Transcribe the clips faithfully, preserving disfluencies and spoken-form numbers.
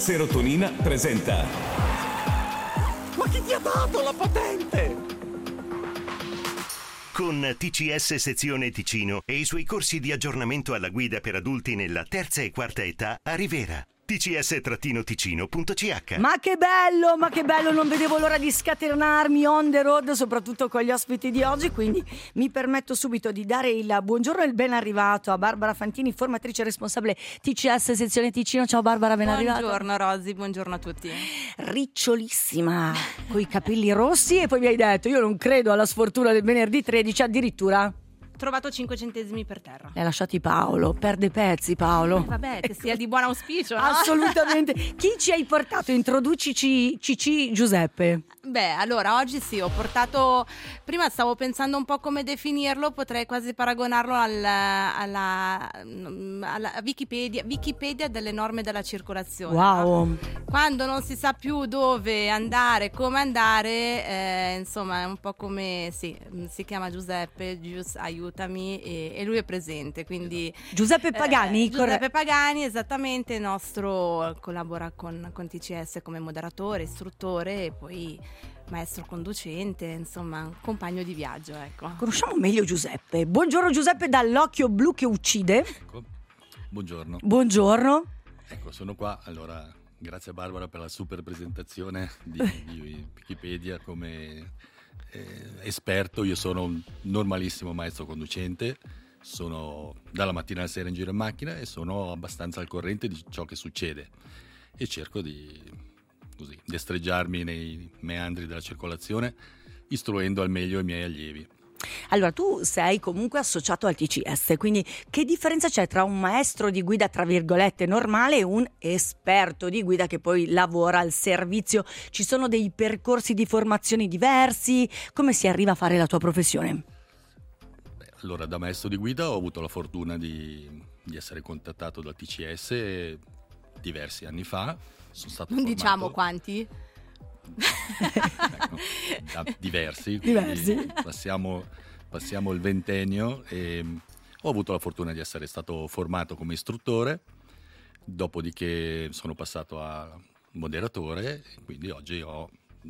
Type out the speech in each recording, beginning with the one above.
Serotonina presenta. Ma chi ti ha dato la patente? Con T C S Sezione Ticino e i suoi corsi di aggiornamento alla guida per adulti nella terza e quarta età a Rivera. T C S Ticino punto C H. Ma che bello, ma che bello, non vedevo l'ora di scatenarmi on the road, soprattutto con gli ospiti di oggi, quindi mi permetto subito di dare il buongiorno e il ben arrivato a Barbara Fantini, formatrice responsabile T C S Sezione Ticino. Ciao Barbara, ben arrivata. Buongiorno Rosy, buongiorno a tutti. Ricciolissima, coi capelli rossi, e poi mi hai detto, io non credo alla sfortuna del venerdì tredici, addirittura Trovato cinque centesimi per terra. le ha lasciati Paolo, perde pezzi Paolo. Eh, vabbè, che sia di buon auspicio, no? Assolutamente. Chi ci hai portato? Introducici Cici Giuseppe. Beh, allora oggi sì, ho portato. Prima stavo pensando un po' come definirlo, potrei quasi paragonarlo al, alla, alla Wikipedia, Wikipedia delle norme della circolazione. Wow. No? Quando non si sa più dove andare, come andare, eh, insomma, è un po' come sì, si chiama Giuseppe, Gius, aiutami, e, e lui è presente. Quindi Giuseppe Pagani, eh, Giuseppe Pagani, esattamente, nostro, collabora con, con T C S come moderatore, istruttore e poi maestro conducente, insomma, compagno di viaggio, ecco. Conosciamo meglio Giuseppe. Buongiorno Giuseppe dall'Occhio Blu che uccide. Ecco, buongiorno. Buongiorno. Ecco, sono qua. Allora, grazie a Barbara per la super presentazione di, di Wikipedia come eh, esperto. Io sono un normalissimo maestro conducente, sono dalla mattina alla sera in giro in macchina e sono abbastanza al corrente di ciò che succede e cerco di così destreggiarmi nei meandri della circolazione, istruendo al meglio i miei allievi. Allora, tu sei comunque associato al T C S, quindi che differenza c'è tra un maestro di guida tra virgolette normale e un esperto di guida che poi lavora al servizio? Ci sono dei percorsi di formazione diversi? Come si arriva a fare la tua professione? Beh, allora, da maestro di guida ho avuto la fortuna di, di essere contattato dal T C S diversi anni fa. Sono stato Non formato, diciamo quanti. ecco, da diversi, Diversi. Passiamo, passiamo il ventennio e ho avuto la fortuna di essere stato formato come istruttore, dopodiché sono passato a moderatore, quindi oggi ho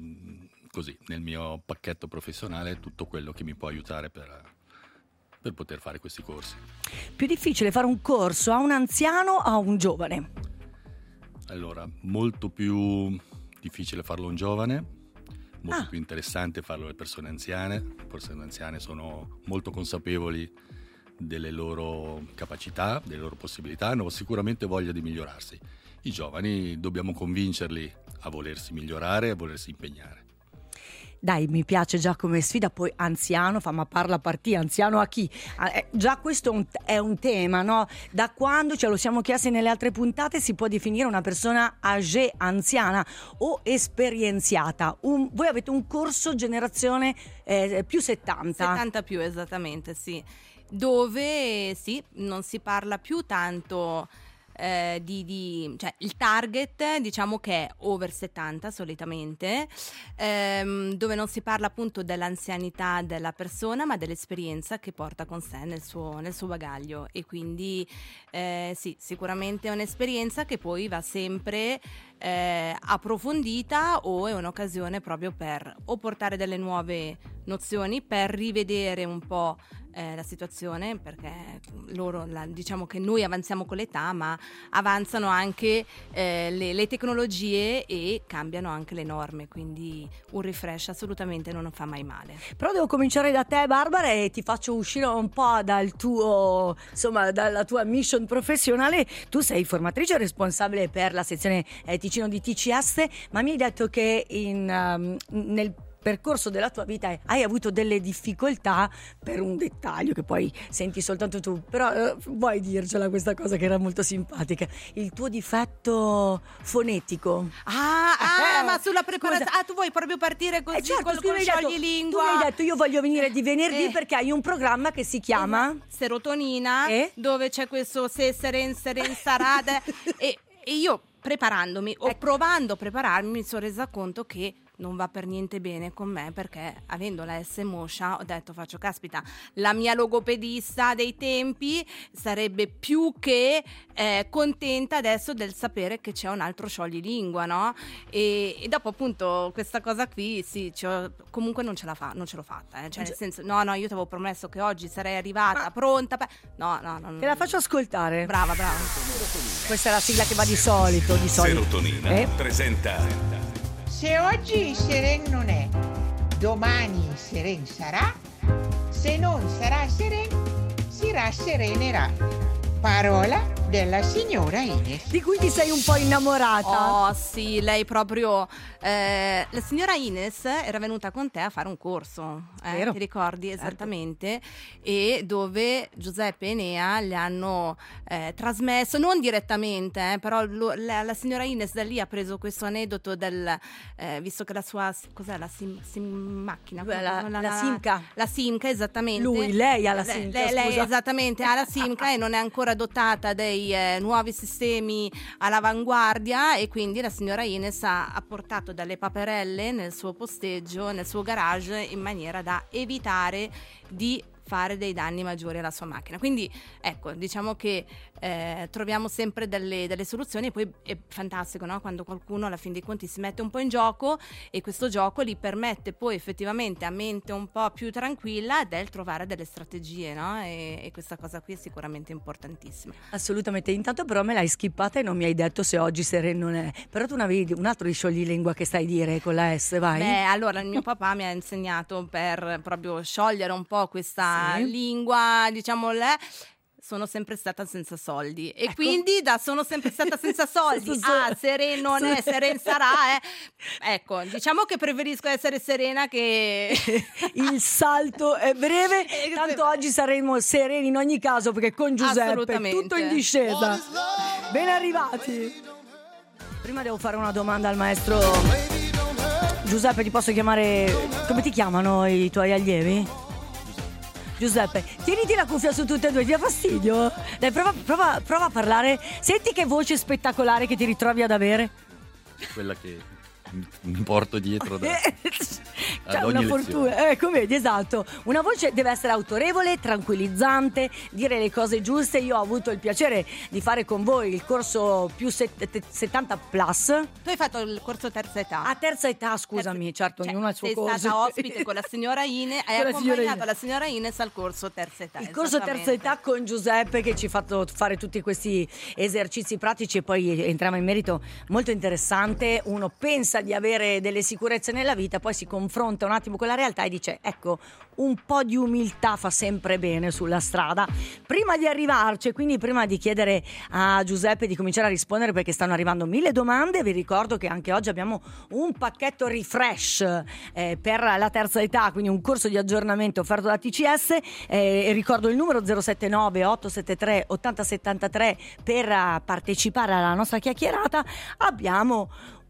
così nel mio pacchetto professionale tutto quello che mi può aiutare per, per poter fare questi corsi. Più difficile fare un corso a un anziano o a un giovane? Allora, molto più difficile farlo a un giovane, molto Ah. più interessante farlo alle persone anziane. Le persone anziane sono molto consapevoli delle loro capacità, delle loro possibilità, hanno sicuramente voglia di migliorarsi. I giovani dobbiamo convincerli a volersi migliorare, a volersi impegnare. Dai, mi piace già come sfida, poi anziano, fa ma parla partì, anziano a chi? Ah, eh, già questo è un, è un tema, no? Da quando, ce lo siamo chiesti nelle altre puntate, si può definire una persona âgée, anziana o esperienziata? Un, voi avete un corso generazione eh, più settanta. settanta più, esattamente, sì. Dove sì, non si parla più tanto eh, di, di cioè il target diciamo che è over settanta solitamente, ehm, dove non si parla appunto dell'anzianità della persona ma dell'esperienza che porta con sé nel suo, nel suo bagaglio, e quindi eh, sì, sicuramente è un'esperienza che poi va sempre eh, approfondita, o è un'occasione proprio per o portare delle nuove nozioni, per rivedere un po' Eh, la situazione, perché loro la, diciamo che noi avanziamo con l'età, ma avanzano anche eh, le, le tecnologie e cambiano anche le norme, quindi un refresh assolutamente non fa mai male. Però devo cominciare da te Barbara e ti faccio uscire un po' dal tuo, insomma, dalla tua mission professionale. Tu sei formatrice responsabile per la sezione eh, Ticino di T C S, ma mi hai detto che in, um, nel percorso della tua vita hai avuto delle difficoltà per un dettaglio che poi senti soltanto tu, però eh, vuoi dircela questa cosa che era molto simpatica, il tuo difetto fonetico. Ah, ah Eh, ma sulla preparazione, scusa. ah tu vuoi proprio partire così, Eh certo, col, tu col mi hai detto- scioglilingua? tu mi hai detto io voglio venire di venerdì Eh. perché hai un programma che si chiama Serotonina, Eh? dove c'è questo se seren seren sarada e, e io preparandomi o Ecco. provando a prepararmi mi sono resa conto che non va per niente bene con me, perché avendo la S moscia ho detto, faccio caspita, la mia logopedista dei tempi sarebbe più che eh, contenta adesso del sapere che c'è un altro scioglilingua, no? E, e dopo appunto questa cosa qui, sì, ci ho- comunque non ce la fa, non ce l'ho fatta, eh. Cioè nel senso, no no, io ti avevo promesso che oggi sarei arrivata pronta, per- no no no, Te la faccio ascoltare. brava brava. Questa è la sigla che va di solito, di solito. Serotonina Eh? presenta Se oggi Seren non è, domani Seren sarà, se non sarà Seren, si rasserenerà. Parola della signora Ines. Di cui ti sei un po' innamorata. Oh sì, lei proprio eh, la signora Ines era venuta con te a fare un corso, eh, Vero. ti ricordi esattamente, e dove Giuseppe e Nea le hanno eh, trasmesso, non direttamente, eh, però lo- la, la signora Ines da lì ha preso questo aneddoto del, eh, visto che la sua, cos'è la sim, sim macchina? Beh, la- la Simca. La Simca, esattamente. Lui, lei ha la Lei- Simca, lei, lei scusa. esattamente ha la Simca e non è ancora dotata dei eh, nuovi sistemi all'avanguardia, e quindi la signora Ines ha, ha portato delle paperelle nel suo posteggio, nel suo garage, in maniera da evitare di fare dei danni maggiori alla sua macchina. Quindi ecco, diciamo che eh, troviamo sempre delle, delle soluzioni, e poi è fantastico, no? Quando qualcuno alla fin dei conti si mette un po' in gioco, e questo gioco gli permette poi effettivamente a mente un po' più tranquilla del trovare delle strategie, no? E, e questa cosa qui è sicuramente importantissima. Assolutamente. Intanto però me l'hai skippata e non mi hai detto se oggi Seren non è. Però tu ne avevi un altro di scioglilingua che stai dire con la S, vai. Beh, allora il mio papà mi ha insegnato per proprio sciogliere un po' questa Sì. lingua, diciamo, le- sono sempre stata senza soldi, e quindi da sono sempre stata senza soldi Ecco. Sì, sì. a Seren non è, Seren sarà, eh. Ecco, diciamo che preferisco essere serena che Il salto è breve, Eh, tanto oggi saremo sereni in ogni caso, perché con Giuseppe Assolutamente. tutto in discesa. Ben arrivati. Prima devo fare una domanda al maestro Giuseppe. Ti posso chiamare, come ti chiamano i tuoi allievi? Giuseppe, tieniti la cuffia su tutte e due, ti dà fastidio? Dai, prova, prova, prova a parlare. Senti che voce spettacolare che ti ritrovi ad avere. Quella che mi- mi porto dietro da, Cioè, ad una ogni fortuna, lezione. ecco, vedi, esatto. Una voce deve essere autorevole, tranquillizzante, dire le cose giuste. Io ho avuto il piacere di fare con voi il corso più set- settanta plus. tu hai fatto il corso terza età. A terza età, scusami, certo, Cioè, ognuno ha il suo sei corso. stata ospite con la signora Ines, hai Con la signora accompagnato Ines. la signora Ines al corso terza età. Il corso terza esattamente. età con Giuseppe, che ci ha fatto fare tutti questi esercizi pratici, e poi entriamo in merito molto interessante. Uno pensa di avere delle sicurezze nella vita, poi si confronta un attimo con la realtà e dice, ecco, un po' di umiltà fa sempre bene sulla strada. Prima di arrivarci, quindi prima di chiedere a Giuseppe di cominciare a rispondere, perché stanno arrivando mille domande, vi ricordo che anche oggi abbiamo un pacchetto refresh eh, per la terza età, quindi un corso di aggiornamento offerto da T C S, eh, e ricordo il numero zero sette nove otto sette tre otto zero sette tre per eh, partecipare alla nostra chiacchierata. Abbiamo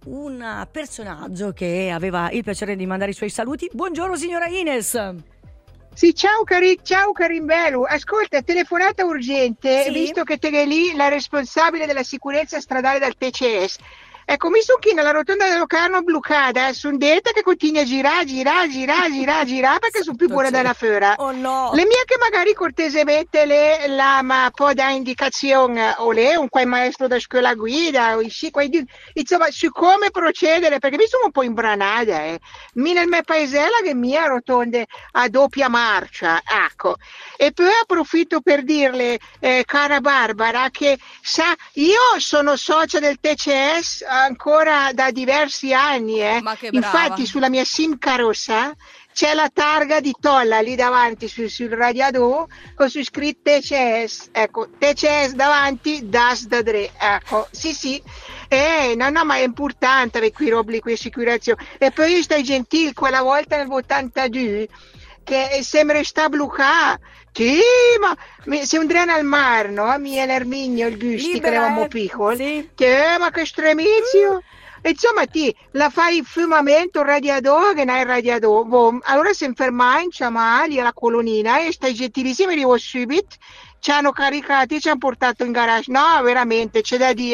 un personaggio che aveva il piacere di mandare i suoi saluti. Buongiorno signora Ines. Sì, ciao cari, ciao Carimbelu. Ascolta, telefonata urgente, Sì? visto che te è lì la responsabile della sicurezza stradale del T C S. Ecco, mi sono qui nella rotonda dello Carno Blucada, sono detta che continua a girare, girare, girare, girare, girare, perché sono più buona della fera. Oh no. Le mie che magari cortesemente le la ma può da indicazione o le un quai maestro da scuola guida o i sì, quai di- insomma su come procedere, perché mi sono un po' imbranata, eh. Mi nel mio paesella che mia rotonde a doppia marcia, ecco. E poi approfitto per dirle, eh, cara Barbara, che sa, io sono socia del T C S ancora da diversi anni, eh. Ma che brava. Infatti sulla mia Simca rossa c'è la targa di Tolla lì davanti sul, sul radiatore con su scritto T C S, ecco, T C S davanti, das da dre, ecco, sì sì, eh, no no, ma è importante avere qui robe qui assicurazione. E poi io stai gentile, quella volta nel ottantadue che sembra sta blucà. Sì, ma mi- se un dreno al mare, no? Mi è l'ermigno, il gusti che Libera, eravamo eh? piccoli. Sì. Che, ma che stremizio! E insomma, ti la fai il fumamento, il radiatore, che non è il radiatore. Boh, allora si inferma in Ciamali alla colonnina e stai gentilissimi, arrivo subito. Ci hanno caricati, ci hanno portato in garage. No, veramente, c'è da dire.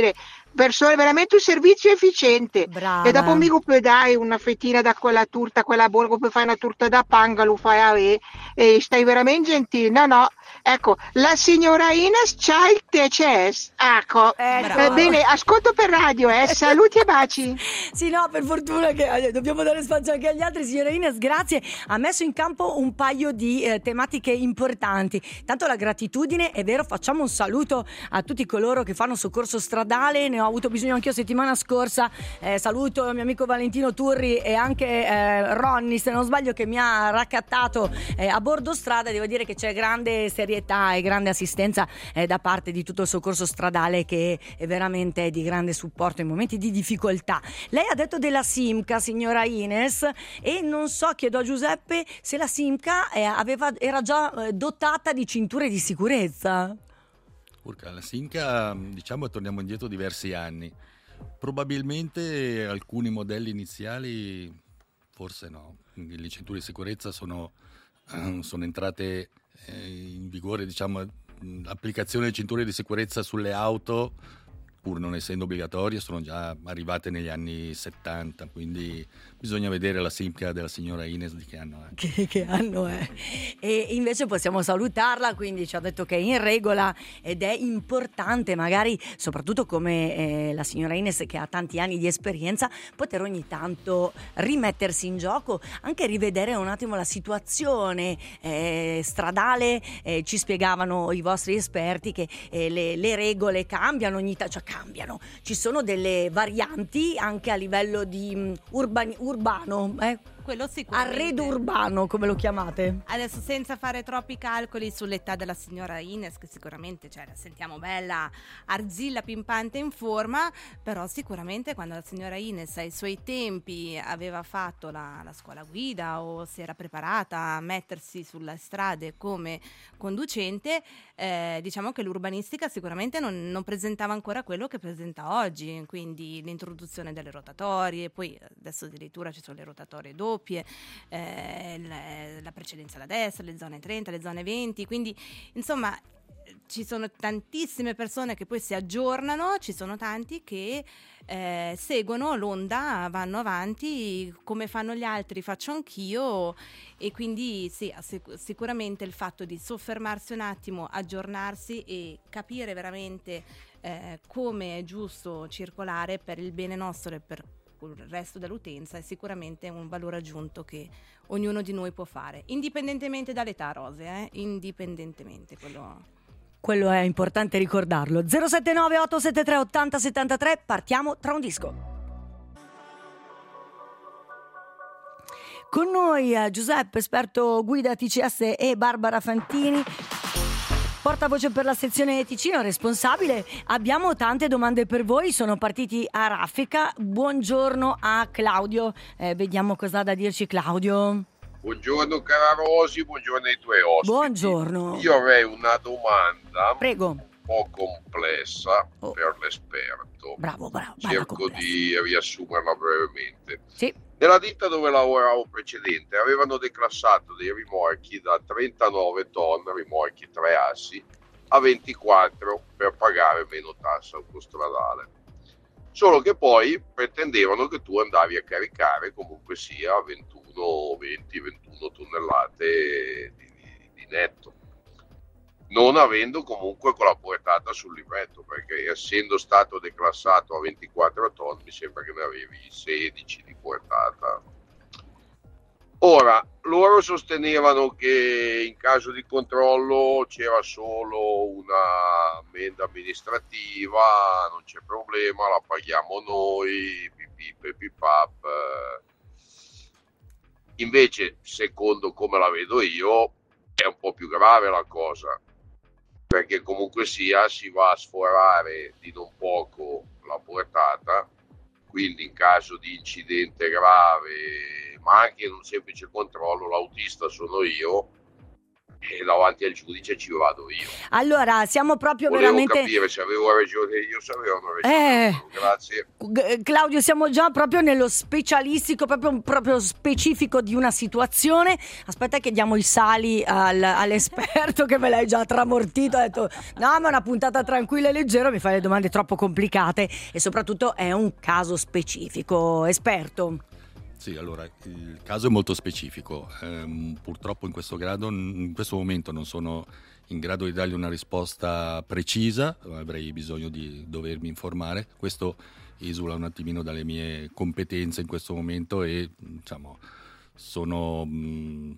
persone, veramente un servizio efficiente. Brava. E dopo mi puoi dare una fettina da quella torta, quella buona, puoi fare una torta da panga, lo fai a me, e stai veramente gentile. No, no, ecco, la signora Ines c'ha il T C S. Ecco, Ecco. eh, bene, ascolto per radio, eh, saluti e baci. Sì, no, per fortuna che eh, dobbiamo dare spazio anche agli altri. Signora Ines, grazie. Ha messo in campo un paio di eh, tematiche importanti. Tanto la gratitudine, è vero, facciamo un saluto a tutti coloro che fanno soccorso stradale. Ne ho avuto bisogno anch'io settimana scorsa. Eh, saluto il mio amico Valentino Turri e anche eh, Ronny, se non sbaglio, che mi ha raccattato eh, a bordo strada. Devo dire che c'è grande serietà e grande assistenza eh, da parte di tutto il soccorso stradale, che è veramente di grande supporto in momenti di difficoltà. Lei ha detto della Simca, signora Ines, e non so, chiedo a Giuseppe se la Simca eh, aveva, era già eh, dotata di cinture di sicurezza. Urca, la Simca, diciamo, torniamo indietro diversi anni. Probabilmente alcuni modelli iniziali, forse no. Le cinture di sicurezza sono, sono entrate in vigore, diciamo, l'applicazione delle cinture di sicurezza sulle auto, pur non essendo obbligatorie, sono già arrivate negli anni settanta, quindi bisogna vedere la Simca della signora Ines di che anno è. Che, che anno è? E invece possiamo salutarla, quindi ci ha detto che è in regola ed è importante, magari soprattutto come eh, la signora Ines, che ha tanti anni di esperienza, poter ogni tanto rimettersi in gioco, anche rivedere un attimo la situazione eh, stradale. Eh, ci spiegavano i vostri esperti che eh, le, le regole cambiano ogni tanto, cioè cambiano, ci sono delle varianti anche a livello di um, urbani, urbano, eh? Quello sicuramente. Arredo urbano, come lo chiamate? Adesso, senza fare troppi calcoli sull'età della signora Ines, che sicuramente, cioè, la sentiamo bella, arzilla, pimpante, in forma, però sicuramente quando la signora Ines ai suoi tempi aveva fatto la, la scuola guida o si era preparata a mettersi sulle strade come conducente, eh, diciamo che l'urbanistica sicuramente non, non presentava ancora quello che presenta oggi, quindi l'introduzione delle rotatorie, poi adesso addirittura ci sono le rotatorie doppie, eh, la, la precedenza alla destra, le zone trenta, le zone venti, quindi insomma ci sono tantissime persone che poi si aggiornano, ci sono tanti che eh, seguono l'onda, vanno avanti, come fanno gli altri faccio anch'io, e quindi sì, sic- sicuramente il fatto di soffermarsi un attimo, aggiornarsi e capire veramente eh, come è giusto circolare per il bene nostro e per il resto dell'utenza è sicuramente un valore aggiunto che ognuno di noi può fare, indipendentemente dall'età, Rose, eh? indipendentemente, quello... Quello è importante ricordarlo. zero sette nove otto sette tre otto zero sette tre, partiamo tra un disco. Con noi eh, Giuseppe, esperto guida T C S, e Barbara Fantini, portavoce per la sezione Ticino, responsabile. Abbiamo tante domande per voi, sono partiti a raffica. Buongiorno a Claudio, eh, vediamo cosa ha da dirci Claudio. Buongiorno cara Rosi, buongiorno ai tuoi ospiti. Buongiorno. Io avrei una domanda Prego. un po' complessa Oh. per l'esperto. Bravo, bravo. Cerco di riassumerla brevemente. Sì. Nella ditta dove lavoravo precedente avevano declassato dei rimorchi da trentanove tonne, rimorchi tre assi, a ventiquattro per pagare meno tassa autostradale. Solo che poi pretendevano che tu andavi a caricare comunque sia ventuno, venti, ventuno tonnellate di, di, di netto, non avendo comunque con la portata sul libretto, perché essendo stato declassato a ventiquattro tonne mi sembra che ne avevi sedici di portata. Ora, loro sostenevano che in caso di controllo c'era solo una ammenda amministrativa, non c'è problema, la paghiamo noi, pipip e pipap. Invece, secondo come la vedo io, è un po' più grave la cosa, perché comunque sia si va a sforare di non poco la portata, quindi in caso di incidente grave, ma anche in un semplice controllo, l'autista sono io, e davanti al giudice ci vado io. Allora, siamo proprio Volevo veramente... capire se avevo ragione io, se avevano ragione Eh. loro. Grazie. G- Claudio, siamo già proprio nello specialistico, proprio, proprio specifico di una situazione. Aspetta che diamo i sali al- all'esperto che me l'hai già tramortito. Ha detto no, ma una puntata tranquilla e leggera, mi fai le domande troppo complicate e soprattutto è un caso specifico. Esperto. Sì, allora, il caso è molto specifico. Ehm, purtroppo in questo grado, in questo momento non sono in grado di dargli una risposta precisa, avrei bisogno di dovermi informare. Questo esula un attimino dalle mie competenze in questo momento e, diciamo, sono... Mh,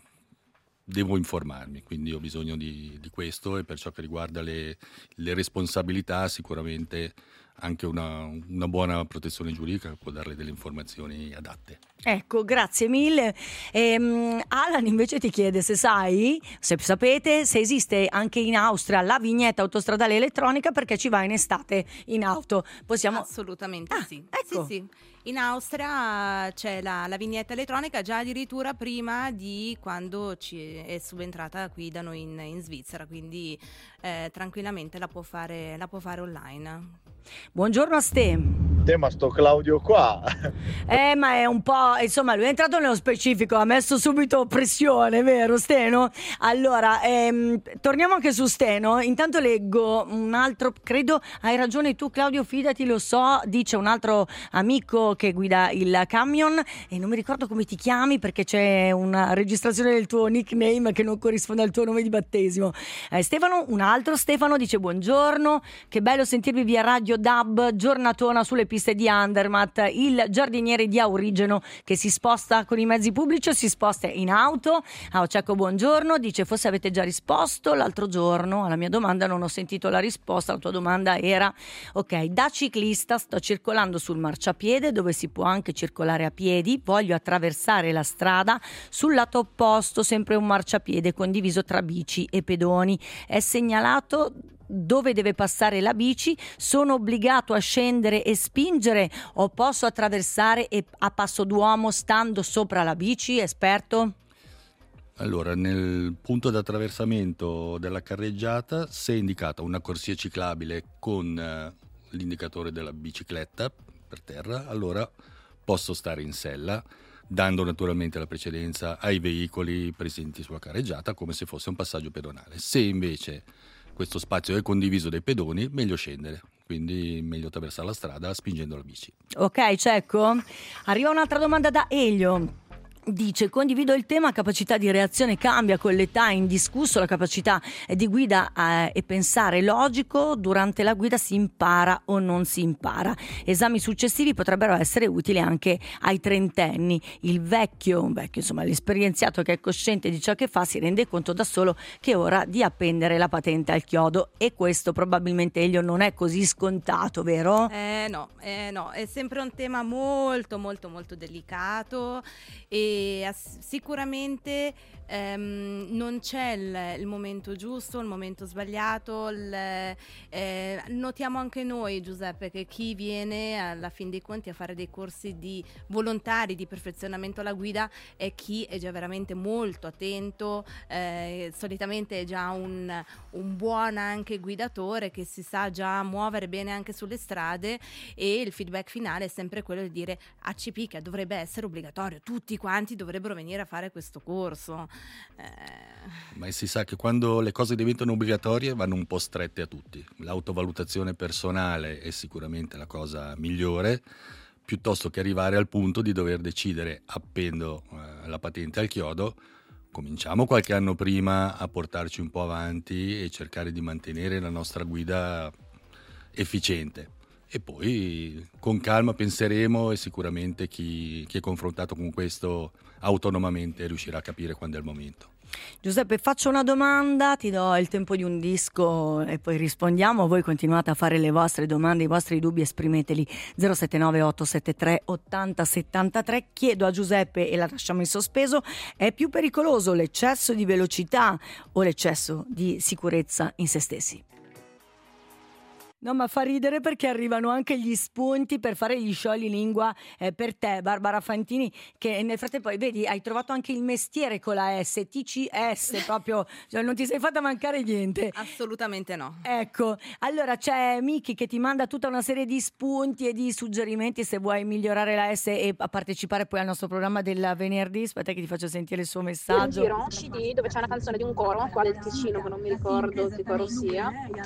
devo informarmi, quindi ho bisogno di, di questo, e per ciò che riguarda le, le responsabilità sicuramente anche una, una buona protezione giuridica può darle delle informazioni adatte. Ecco, grazie mille. Ehm, Alan invece ti chiede se sai, se sapete, se esiste anche in Austria la vignetta autostradale elettronica, perché ci va in estate in auto. Possiamo... Assolutamente Ah, sì. ecco. Sì, sì. In Austria c'è la, la vignetta elettronica già addirittura prima di quando ci è subentrata qui da noi in, in Svizzera, quindi eh, tranquillamente la può fare, la può fare online. Buongiorno a Ste. Te, ma sto Claudio qua. Eh, ma è un po', insomma, lui è entrato nello specifico, ha messo subito pressione, vero Steno? Allora, ehm, torniamo anche su Steno. Intanto leggo un altro, credo hai ragione tu Claudio, fidati, lo so, dice un altro amico che guida il camion e non mi ricordo come ti chiami perché c'è una registrazione del tuo nickname che non corrisponde al tuo nome di battesimo. Eh, Stefano, un altro Stefano dice buongiorno, che bello sentirvi via Radio D A B, giornatona sulle piste di Andermatt, il giardiniere di Aurigeno che si sposta con i mezzi pubblici o si sposta in auto. Ah, Cecco, buongiorno, dice forse avete già risposto l'altro giorno alla mia domanda, non ho sentito la risposta. La tua domanda era ok, da ciclista sto circolando sul marciapiede dove si può anche circolare a piedi, voglio attraversare la strada, sul lato opposto sempre un marciapiede condiviso tra bici e pedoni, è segnalato dove deve passare la bici, sono obbligato a scendere e spingere o posso attraversare e a passo d'uomo stando sopra la bici? Esperto? Allora, nel punto di attraversamento della carreggiata, se è indicata una corsia ciclabile con eh, l'indicatore della bicicletta per terra, allora posso stare in sella, dando naturalmente la precedenza ai veicoli presenti sulla carreggiata come se fosse un passaggio pedonale. Se invece questo spazio è condiviso dai pedoni, meglio scendere, quindi meglio attraversare la strada spingendo la bici. Ok, Cecco. Arriva un'altra domanda da Elio. Dice, condivido il tema, capacità di reazione cambia con l'età, indiscusso la capacità di guida eh, e pensare logico, durante la guida si impara o non si impara. Esami successivi potrebbero essere utili anche ai trentenni. Il vecchio, un vecchio insomma l'esperienziato che è cosciente di ciò che fa si rende conto da solo che è ora di appendere la patente al chiodo, e questo probabilmente Elio non è così scontato, vero? Eh no, eh no, è sempre un tema molto molto molto delicato e sicuramente ehm, non c'è il, il momento giusto, il momento sbagliato. Il, eh, notiamo anche noi, Giuseppe, che chi viene alla fin dei conti a fare dei corsi di volontari di perfezionamento alla guida è chi è già veramente molto attento, eh, solitamente è già un, un buon anche guidatore che si sa già muovere bene anche sulle strade, e il feedback finale è sempre quello di dire A C P che dovrebbe essere obbligatorio, tutti quanti dovrebbero venire a fare questo corso. Eh... Ma si sa che quando le cose diventano obbligatorie vanno un po' strette a tutti. L'autovalutazione personale è sicuramente la cosa migliore, piuttosto che arrivare al punto di dover decidere appendo eh, la patente al chiodo. Cominciamo qualche anno prima a portarci un po' avanti e cercare di mantenere la nostra guida efficiente. E poi con calma penseremo, e sicuramente chi, chi è confrontato con questo autonomamente riuscirà a capire quando è il momento. Giuseppe, faccio una domanda, ti do il tempo di un disco e poi rispondiamo. Voi continuate a fare le vostre domande, i vostri dubbi, esprimeteli. zero sette nove otto sette tre otto zero sette tre. Chiedo a Giuseppe e la lasciamo in sospeso: è più pericoloso l'eccesso di velocità o l'eccesso di sicurezza in se stessi? No, ma fa ridere perché arrivano anche gli spunti per fare gli scioglilingua eh, per te, Barbara Fantini, che nel frattempo poi vedi hai trovato anche il mestiere con la S, T C S proprio, cioè non ti sei fatta mancare niente. Assolutamente no. Ecco, allora c'è Miki che ti manda tutta una serie di spunti e di suggerimenti se vuoi migliorare la S e a partecipare poi al nostro programma del venerdì. Aspetta che ti faccio sentire il suo messaggio. Giro un C D dove c'è una canzone di un coro qua del Ticino che non mi ricordo che coro sia,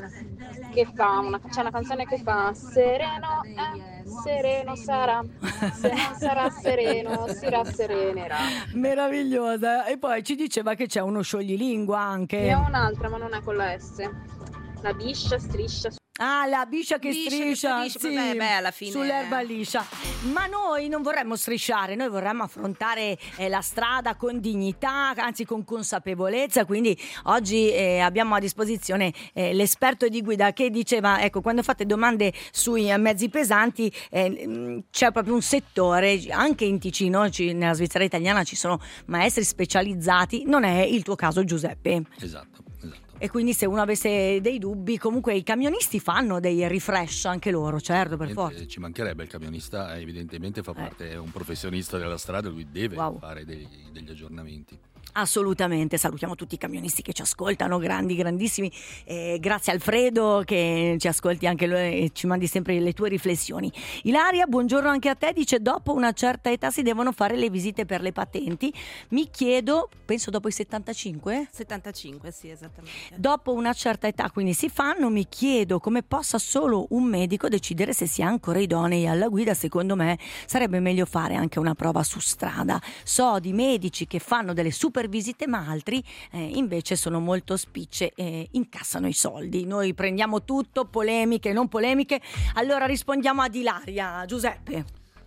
che fa una c'è una canzone che fa sereno, eh, sereno sarà, se non sarà sereno si rasserenerà. Meravigliosa. E poi ci diceva che c'è uno scioglilingua anche. Ne ho un'altra ma non è con la S, la biscia, striscia. Ah, la biscia che Biscia che striscia, striscia, sì, beh, beh, alla fine- sull'erba liscia. Ma noi non vorremmo strisciare, noi vorremmo affrontare eh, la strada con dignità, anzi con consapevolezza. Quindi oggi eh, abbiamo a disposizione eh, l'esperto di guida che diceva, ecco, quando fate domande sui eh, mezzi pesanti eh, mh, c'è proprio un settore, anche in Ticino, ci- nella Svizzera italiana ci sono maestri specializzati, non è il tuo caso, Giuseppe. Esatto, esatto. E quindi se uno avesse dei dubbi, comunque i camionisti fanno dei refresh anche loro, certo, per forza. Ci mancherebbe, il camionista evidentemente fa parte, è un professionista della strada, lui deve Wow. fare dei- degli aggiornamenti. Assolutamente, salutiamo tutti i camionisti che ci ascoltano, grandi, grandissimi. Eh, grazie Alfredo che ci ascolti anche lui e ci mandi sempre le tue riflessioni. Ilaria, buongiorno anche a te, dice dopo una certa età si devono fare le visite per le patenti. Mi chiedo, penso dopo i settantacinque? settantacinque, sì, esattamente. Dopo una certa età quindi si fanno, mi chiedo come possa solo un medico decidere se si è ancora idonei alla guida. Secondo me sarebbe meglio fare anche una prova su strada. So di medici che fanno delle super visite ma altri eh, invece sono molto spicce e incassano i soldi. Noi prendiamo tutto, polemiche, non polemiche. Allora rispondiamo ad Ilaria. Giuseppe.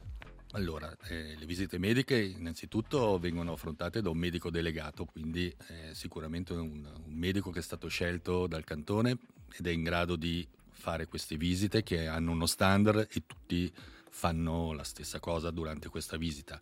Allora, eh, le visite mediche innanzitutto vengono affrontate da un medico delegato, quindi eh, sicuramente un, un medico che è stato scelto dal cantone ed è in grado di fare queste visite che hanno uno standard e tutti fanno la stessa cosa durante questa visita.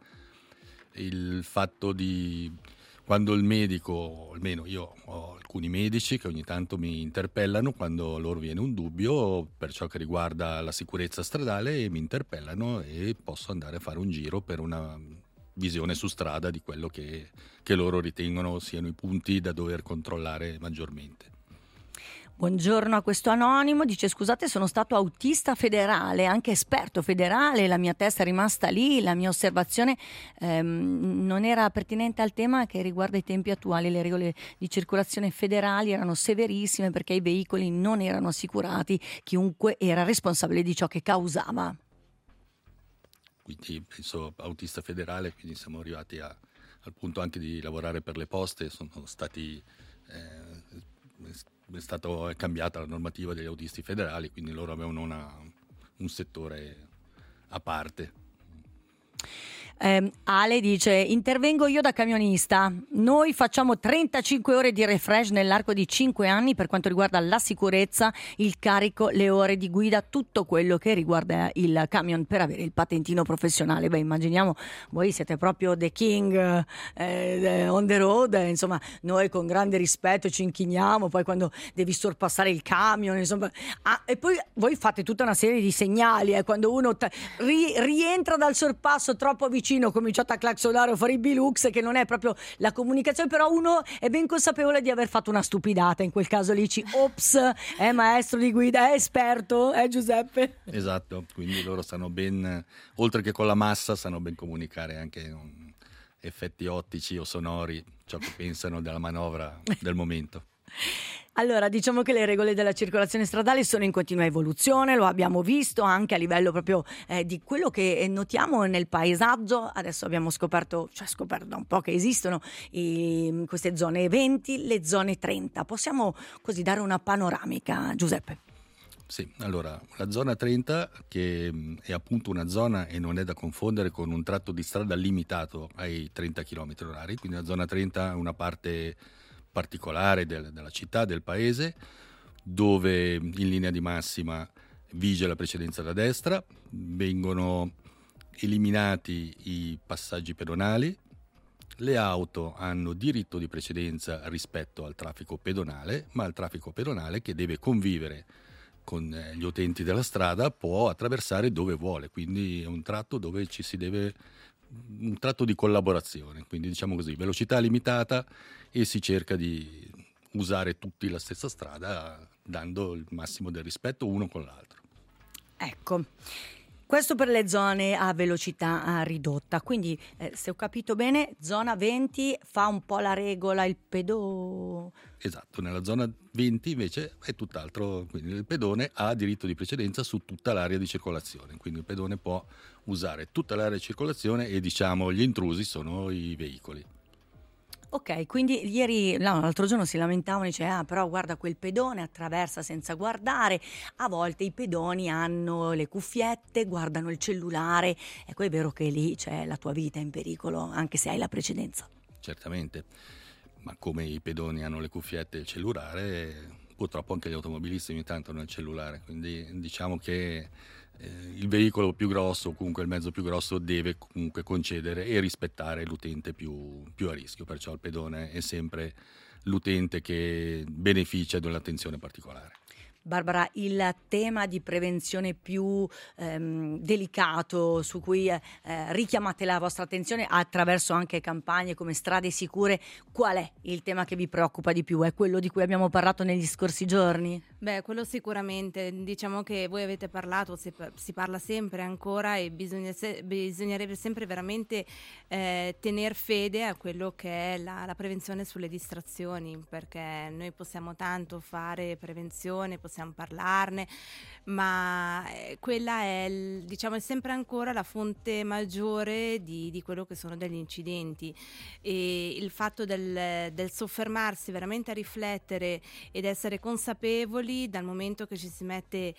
Il fatto di quando il medico, almeno io ho alcuni medici che ogni tanto mi interpellano quando loro viene un dubbio per ciò che riguarda la sicurezza stradale e mi interpellano e posso andare a fare un giro per una visione su strada di quello che, che loro ritengono siano i punti da dover controllare maggiormente. Buongiorno a questo anonimo, dice scusate sono stato autista federale, anche esperto federale, la mia testa è rimasta lì, la mia osservazione ehm, non era pertinente al tema che riguarda i tempi attuali, le regole di circolazione federali erano severissime perché i veicoli non erano assicurati, chiunque era responsabile di ciò che causava. Quindi penso autista federale, quindi siamo arrivati a, al punto anche di lavorare per le poste, sono stati... Eh, è stata cambiata la normativa degli autisti federali, quindi loro avevano una, un settore a parte. Eh, Ale dice intervengo io da camionista, noi facciamo trentacinque ore di refresh nell'arco di cinque anni per quanto riguarda la sicurezza, il carico, le ore di guida, tutto quello che riguarda il camion per avere il patentino professionale. Beh, immaginiamo voi siete proprio the king eh, on the road, eh, insomma noi con grande rispetto ci inchiniamo, poi quando devi sorpassare il camion insomma, ah, e poi voi fate tutta una serie di segnali eh, quando uno t- ri- rientra dal sorpasso troppo vicino, cominciate a claxonare o fare i bilux, che non è proprio la comunicazione, però uno è ben consapevole di aver fatto una stupidata, in quel caso lì ci ops, è maestro di guida, è esperto, è Giuseppe. Esatto, quindi loro sanno ben, oltre che con la massa, sanno ben comunicare anche con effetti ottici o sonori, ciò che pensano della manovra del momento. Allora, diciamo che le regole della circolazione stradale sono in continua evoluzione, lo abbiamo visto anche a livello proprio eh, di quello che notiamo nel paesaggio. Adesso abbiamo scoperto, cioè scoperto da un po' che esistono i, queste zone venti, le zone trenta. Possiamo così dare una panoramica, Giuseppe? Sì, allora, la zona trenta, che è appunto una zona e non è da confondere con un tratto di strada limitato ai trenta chilometri orari, quindi la zona trenta è una parte particolare del, della città, del paese, dove in linea di massima vige la precedenza da destra, vengono eliminati i passaggi pedonali, le auto hanno diritto di precedenza rispetto al traffico pedonale, ma al traffico pedonale che deve convivere con gli utenti della strada può attraversare dove vuole, quindi è un tratto dove ci si deve, un tratto di collaborazione, quindi diciamo così, velocità limitata e si cerca di usare tutti la stessa strada dando il massimo del rispetto uno con l'altro. Ecco. Questo per le zone a velocità ridotta, quindi eh, se ho capito bene, zona venti fa un po' la regola il pedone. Esatto, nella zona venti invece è tutt'altro, quindi il pedone ha diritto di precedenza su tutta l'area di circolazione, quindi il pedone può usare tutta l'area di circolazione e diciamo gli intrusi sono i veicoli. Ok, quindi ieri, no, l'altro giorno si lamentavano, dice, ah però guarda quel pedone attraversa senza guardare, a volte i pedoni hanno le cuffiette, guardano il cellulare, ecco è vero che lì c'è la tua vita in pericolo anche se hai la precedenza. Certamente, ma come i pedoni hanno le cuffiette e il cellulare, purtroppo anche gli automobilisti ogni tanto hanno il cellulare, quindi diciamo che eh, il veicolo più grosso, comunque il mezzo più grosso, deve comunque concedere e rispettare l'utente più, più a rischio, perciò il pedone è sempre l'utente che beneficia di un'attenzione particolare. Barbara, il tema di prevenzione più ehm, delicato su cui eh, richiamate la vostra attenzione attraverso anche campagne come Strade Sicure, qual è il tema che vi preoccupa di più? È quello di cui abbiamo parlato negli scorsi giorni? Beh, quello sicuramente, diciamo che voi avete parlato, si, si parla sempre ancora e bisogna se, bisognerebbe sempre veramente eh, tener fede a quello che è la, la prevenzione sulle distrazioni, perché noi possiamo tanto fare prevenzione, possiamo parlarne, ma quella è, diciamo, è sempre ancora la fonte maggiore di, di quello che sono degli incidenti, e il fatto del, del soffermarsi veramente a riflettere ed essere consapevoli dal momento che ci si mette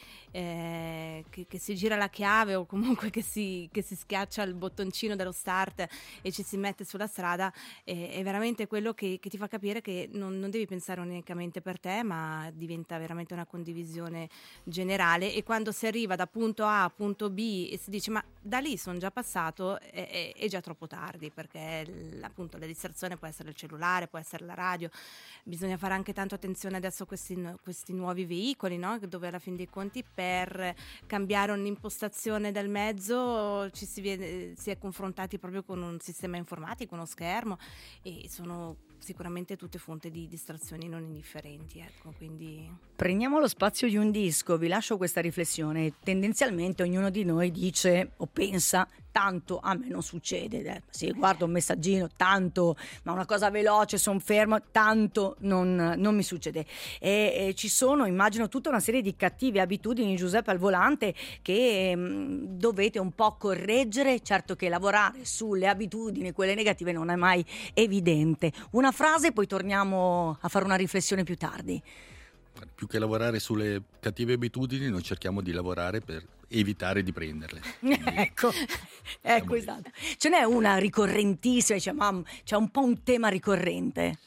eh, che, che si gira la chiave o comunque che si, che si schiaccia il bottoncino dello start e ci si mette sulla strada, eh, è veramente quello che, che ti fa capire che non, non devi pensare unicamente per te, ma diventa veramente una condivisione visione generale, e quando si arriva da punto A a punto B e si dice ma da lì sono già passato, è, è, è già troppo tardi, perché l, appunto la distrazione può essere il cellulare, può essere la radio. Bisogna fare anche tanto attenzione adesso a questi, questi nuovi veicoli, no? Dove alla fin dei conti per cambiare un'impostazione del mezzo ci si, viene, si è confrontati proprio con un sistema informatico, uno schermo, e sono sicuramente tutte fonti di distrazioni non indifferenti, ecco, quindi prendiamo lo spazio di un disco, vi lascio questa riflessione. Tendenzialmente ognuno di noi dice o pensa tanto a me non succede, eh, sì, guardo un messaggino, tanto, ma una cosa veloce, son fermo, tanto non, non mi succede. E, e ci sono, immagino, tutta una serie di cattive abitudini, Giuseppe, al volante, che mh, dovete un po' correggere. Certo che lavorare sulle abitudini, quelle negative, non è mai evidente. Una frase, poi torniamo a fare una riflessione più tardi. Più che lavorare sulle cattive abitudini, noi cerchiamo di lavorare per evitare di prenderle. Quindi, ecco, ecco esatto. Ce n'è una ricorrentissima, cioè, ma c'è un po' un tema ricorrente.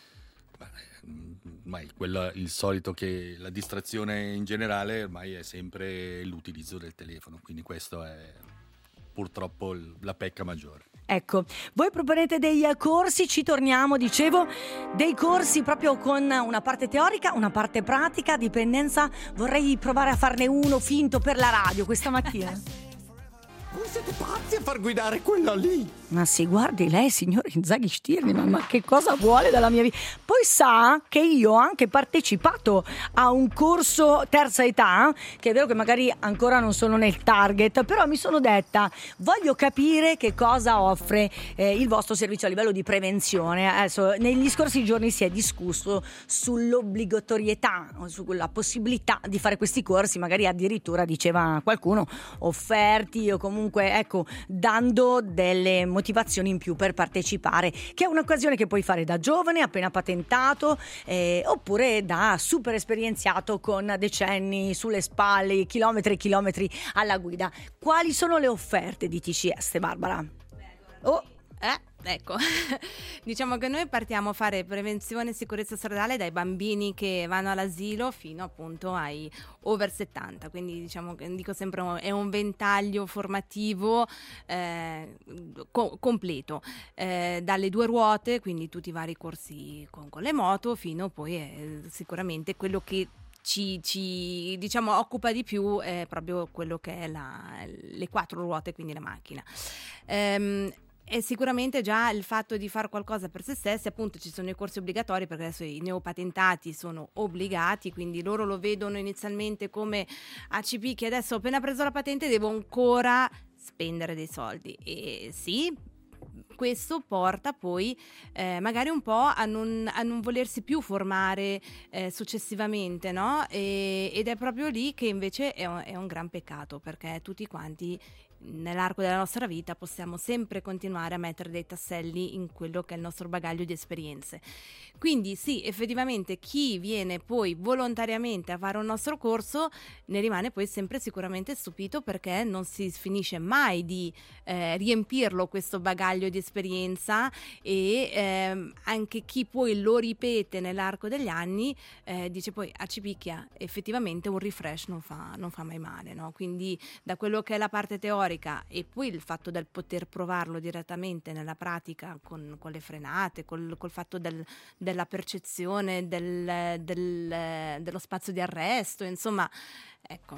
Ormai quella, il solito, che la distrazione in generale ormai è sempre l'utilizzo del telefono, quindi questo è purtroppo la pecca maggiore. Ecco, voi proponete dei corsi, ci torniamo, dicevo, dei corsi proprio con una parte teorica, una parte pratica, dipendenza. Vorrei provare a farne uno finto per la radio questa mattina. Voi siete pazzi a far guidare quello lì? Ma sì, guardi lei, signor Inzaghi Stirni, ma, ma che cosa vuole dalla mia vita? Poi sa che io ho anche partecipato a un corso terza età, che è vero che magari ancora non sono nel target, però mi sono detta, voglio capire che cosa offre eh, il vostro servizio a livello di prevenzione. Adesso, negli scorsi giorni si è discusso sull'obbligatorietà, sulla possibilità di fare questi corsi, magari addirittura, diceva qualcuno, offerti o comunque, ecco, dando delle motivazioni in più per partecipare, che è un'occasione che puoi fare da giovane appena patentato eh, oppure da super esperienziato con decenni sulle spalle, chilometri e chilometri alla guida. Quali sono le offerte di T C S, Barbara? Oh, eh Ecco, diciamo che noi partiamo a fare prevenzione e sicurezza stradale dai bambini che vanno all'asilo fino appunto ai over settanta, quindi diciamo che dico sempre è un ventaglio formativo eh, co- completo, eh, dalle due ruote, quindi tutti i vari corsi con, con le moto, fino poi eh, sicuramente quello che ci, ci diciamo occupa di più è proprio quello che è la, le quattro ruote, quindi la macchina. Ehm, E sicuramente già il fatto di fare qualcosa per se stessi, appunto ci sono i corsi obbligatori, perché adesso i neopatentati sono obbligati, quindi loro lo vedono inizialmente come A C P che adesso ho appena preso la patente devo ancora spendere dei soldi. E sì, questo porta poi eh, magari un po' a non, a non volersi più formare eh, successivamente, no? E, ed è proprio lì che invece è un, è un gran peccato, perché tutti quanti nell'arco della nostra vita possiamo sempre continuare a mettere dei tasselli in quello che è il nostro bagaglio di esperienze. Quindi sì, effettivamente chi viene poi volontariamente a fare un nostro corso ne rimane poi sempre sicuramente stupito, perché non si finisce mai di eh, riempirlo questo bagaglio di esperienza, e ehm, anche chi poi lo ripete nell'arco degli anni eh, dice poi a Cipicchia effettivamente un refresh non fa, non fa mai male, no? Quindi da quello che è la parte teorica e poi il fatto del poter provarlo direttamente nella pratica con, con le frenate, col, col fatto del, della percezione del, del, dello spazio di arresto, insomma, ecco,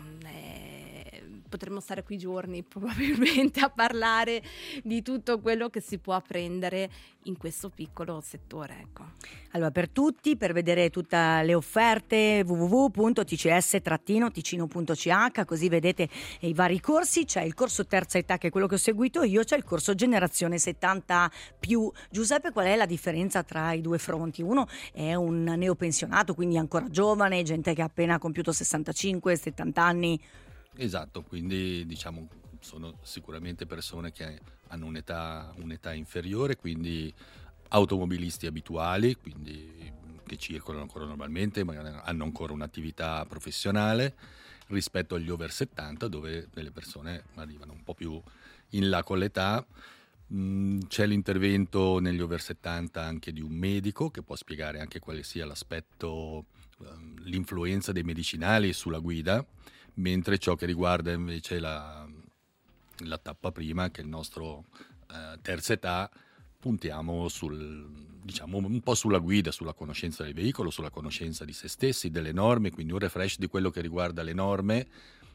eh, potremmo stare qui giorni probabilmente a parlare di tutto quello che si può apprendere in questo piccolo settore, ecco. Allora, per tutti, per vedere tutte le offerte, w w w punto t c s ticino punto c h, così vedete i vari corsi. C'è il corso terza età, che è quello che ho seguito io, c'è il corso generazione settanta più. Giuseppe, qual è la differenza tra i due fronti? Uno è un neopensionato, quindi ancora giovane, gente che ha appena compiuto sessantacinque settanta anni. Esatto, quindi diciamo sono sicuramente persone che hanno un'età, un'età inferiore, quindi automobilisti abituali, quindi che circolano ancora normalmente, ma hanno ancora un'attività professionale, rispetto agli over settanta, dove delle persone arrivano un po' più in là con l'età. C'è l'intervento negli over settanta anche di un medico che può spiegare anche quale sia l'aspetto, l'influenza dei medicinali sulla guida, mentre ciò che riguarda invece la, la tappa prima, che è il nostro eh, terza età, puntiamo sul, diciamo, un po' sulla guida, sulla conoscenza del veicolo, sulla conoscenza di se stessi, delle norme, quindi un refresh di quello che riguarda le norme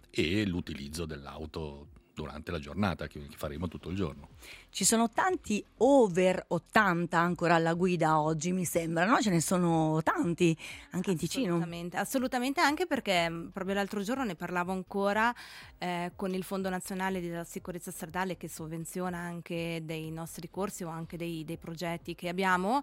e l'utilizzo dell'auto durante la giornata, che faremo tutto il giorno. Ci sono tanti over ottanta ancora alla guida oggi, mi sembra, no? Ce ne sono tanti, anche in Ticino. Assolutamente, assolutamente, anche perché proprio l'altro giorno ne parlavo ancora eh, con il Fondo Nazionale della Sicurezza Stradale, che sovvenziona anche dei nostri corsi o anche dei, dei progetti che abbiamo,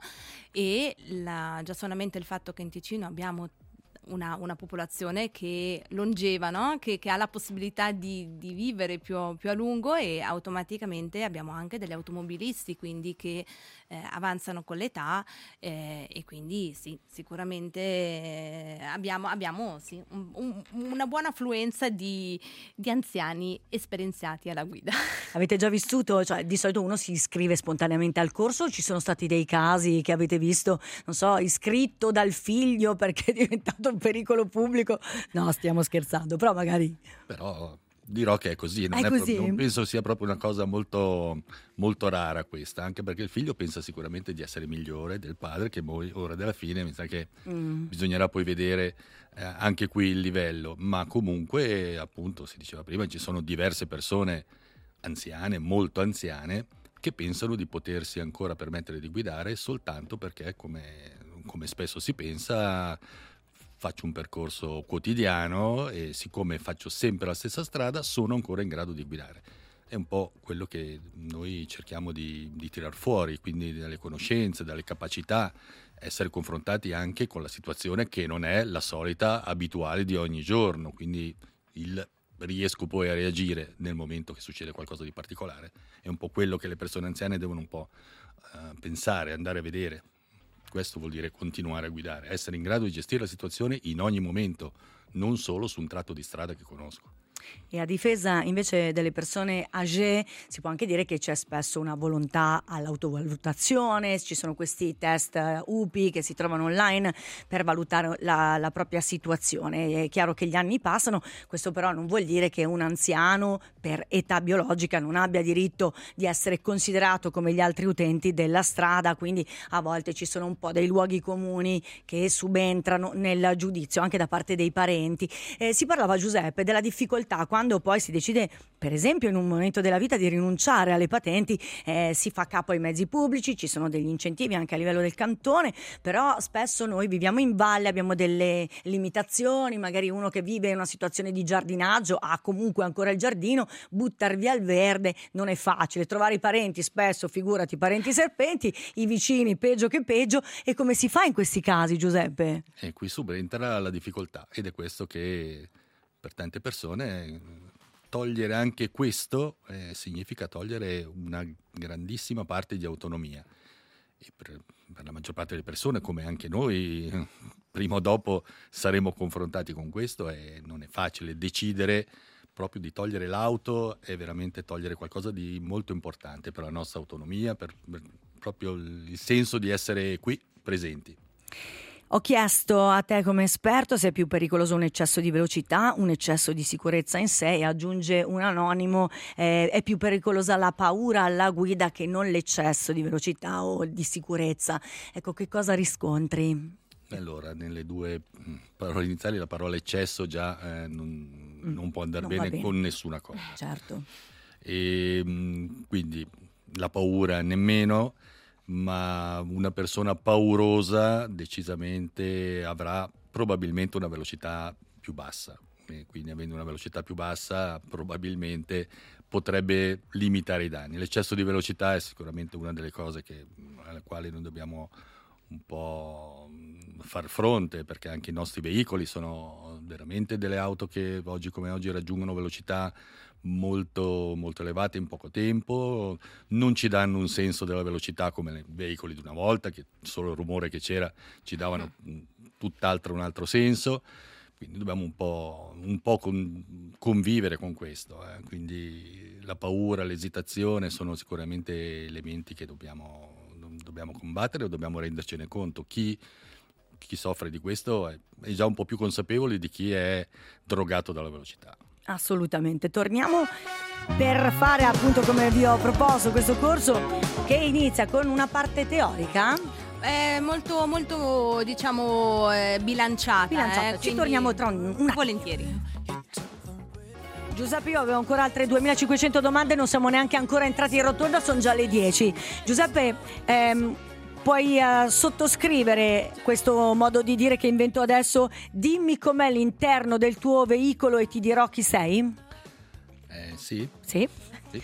e la, già solamente il fatto che in Ticino abbiamo Una, una popolazione che longeva, no? che, che ha la possibilità di, di vivere più, più a lungo, e automaticamente abbiamo anche degli automobilisti, quindi che eh, avanzano con l'età, eh, e quindi sì, sicuramente eh, abbiamo, abbiamo sì, un, un, una buona affluenza di, di anziani esperienziati alla guida. Avete già vissuto, cioè di solito uno si iscrive spontaneamente al corso, o ci sono stati dei casi che avete visto, non so, iscritto dal figlio perché è diventato un pericolo pubblico? No, stiamo scherzando, però magari... Però dirò che è così, non, è è così? Proprio, non penso sia proprio una cosa molto, molto rara questa, anche perché il figlio pensa sicuramente di essere migliore del padre, che poi ora della fine mi sa che mm. bisognerà poi vedere eh, anche qui il livello, ma comunque appunto si diceva prima, ci sono diverse persone anziane, molto anziane, che pensano di potersi ancora permettere di guidare soltanto perché, come, come spesso si pensa, faccio un percorso quotidiano e siccome faccio sempre la stessa strada sono ancora in grado di guidare. È un po' quello che noi cerchiamo di, di tirar fuori, quindi dalle conoscenze, dalle capacità, essere confrontati anche con la situazione che non è la solita abituale di ogni giorno, quindi il riesco poi a reagire nel momento che succede qualcosa di particolare. È un po' quello che le persone anziane devono un po' uh, pensare, andare a vedere. Questo vuol dire continuare a guidare, essere in grado di gestire la situazione in ogni momento, non solo su un tratto di strada che conosco. E a difesa invece delle persone âgée si può anche dire che c'è spesso una volontà all'autovalutazione, ci sono questi test U P I che si trovano online per valutare la, la propria situazione. È chiaro che gli anni passano, questo però non vuol dire che un anziano per età biologica non abbia diritto di essere considerato come gli altri utenti della strada, quindi a volte ci sono un po' dei luoghi comuni che subentrano nel giudizio anche da parte dei parenti. Eh, si parlava, Giuseppe, della difficoltà quando poi si decide, per esempio, in un momento della vita di rinunciare alle patenti, eh, si fa capo ai mezzi pubblici, ci sono degli incentivi anche a livello del cantone, però spesso noi viviamo in valle, abbiamo delle limitazioni, magari uno che vive in una situazione di giardinaggio ha comunque ancora il giardino, buttar via il verde non è facile, trovare i parenti spesso, figurati, parenti serpenti, i vicini peggio che peggio. E come si fa in questi casi, Giuseppe? E qui subentra la difficoltà, ed è questo che per tante persone togliere anche questo eh, significa togliere una grandissima parte di autonomia. E per, per la maggior parte delle persone, come anche noi, prima o dopo saremo confrontati con questo, e non è facile decidere proprio di togliere l'auto, è veramente togliere qualcosa di molto importante per la nostra autonomia, per, per proprio il senso di essere qui presenti. Ho chiesto a te come esperto se è più pericoloso un eccesso di velocità, un eccesso di sicurezza in sé, e aggiunge un anonimo, eh, è più pericolosa la paura alla guida che non l'eccesso di velocità o di sicurezza. Ecco, che cosa riscontri? Allora, nelle due parole iniziali la parola eccesso già eh, non, mm, non può andare bene, bene con nessuna cosa. Certo. E, quindi la paura nemmeno, ma una persona paurosa decisamente avrà probabilmente una velocità più bassa, e quindi avendo una velocità più bassa probabilmente potrebbe limitare i danni. L'eccesso di velocità è sicuramente una delle cose che, alle quali noi dobbiamo un po' far fronte, perché anche i nostri veicoli sono veramente delle auto che oggi come oggi raggiungono velocità molto molto elevate in poco tempo, non ci danno un senso della velocità come i veicoli di una volta, che solo il rumore che c'era ci davano tutt'altro un altro senso, quindi dobbiamo un po', un po' con, convivere con questo, eh. Quindi la paura, l'esitazione sono sicuramente elementi che dobbiamo, dobbiamo combattere o dobbiamo rendercene conto. Chi chi soffre di questo è, è già un po' più consapevole di chi è drogato dalla velocità. Assolutamente. Torniamo per fare, appunto, come vi ho proposto, questo corso che inizia con una parte teorica. È molto, molto diciamo, eh, bilanciata. bilanciata. Eh, Ci quindi... torniamo tra un attimo. Volentieri. Giuseppe, io avevo ancora altre duemilacinquecento domande, non siamo neanche ancora entrati in rotonda, sono già le dieci. Giuseppe, ehm, puoi uh, sottoscrivere questo modo di dire che invento adesso? Dimmi com'è l'interno del tuo veicolo e ti dirò chi sei? Eh, sì. Sì? Sì.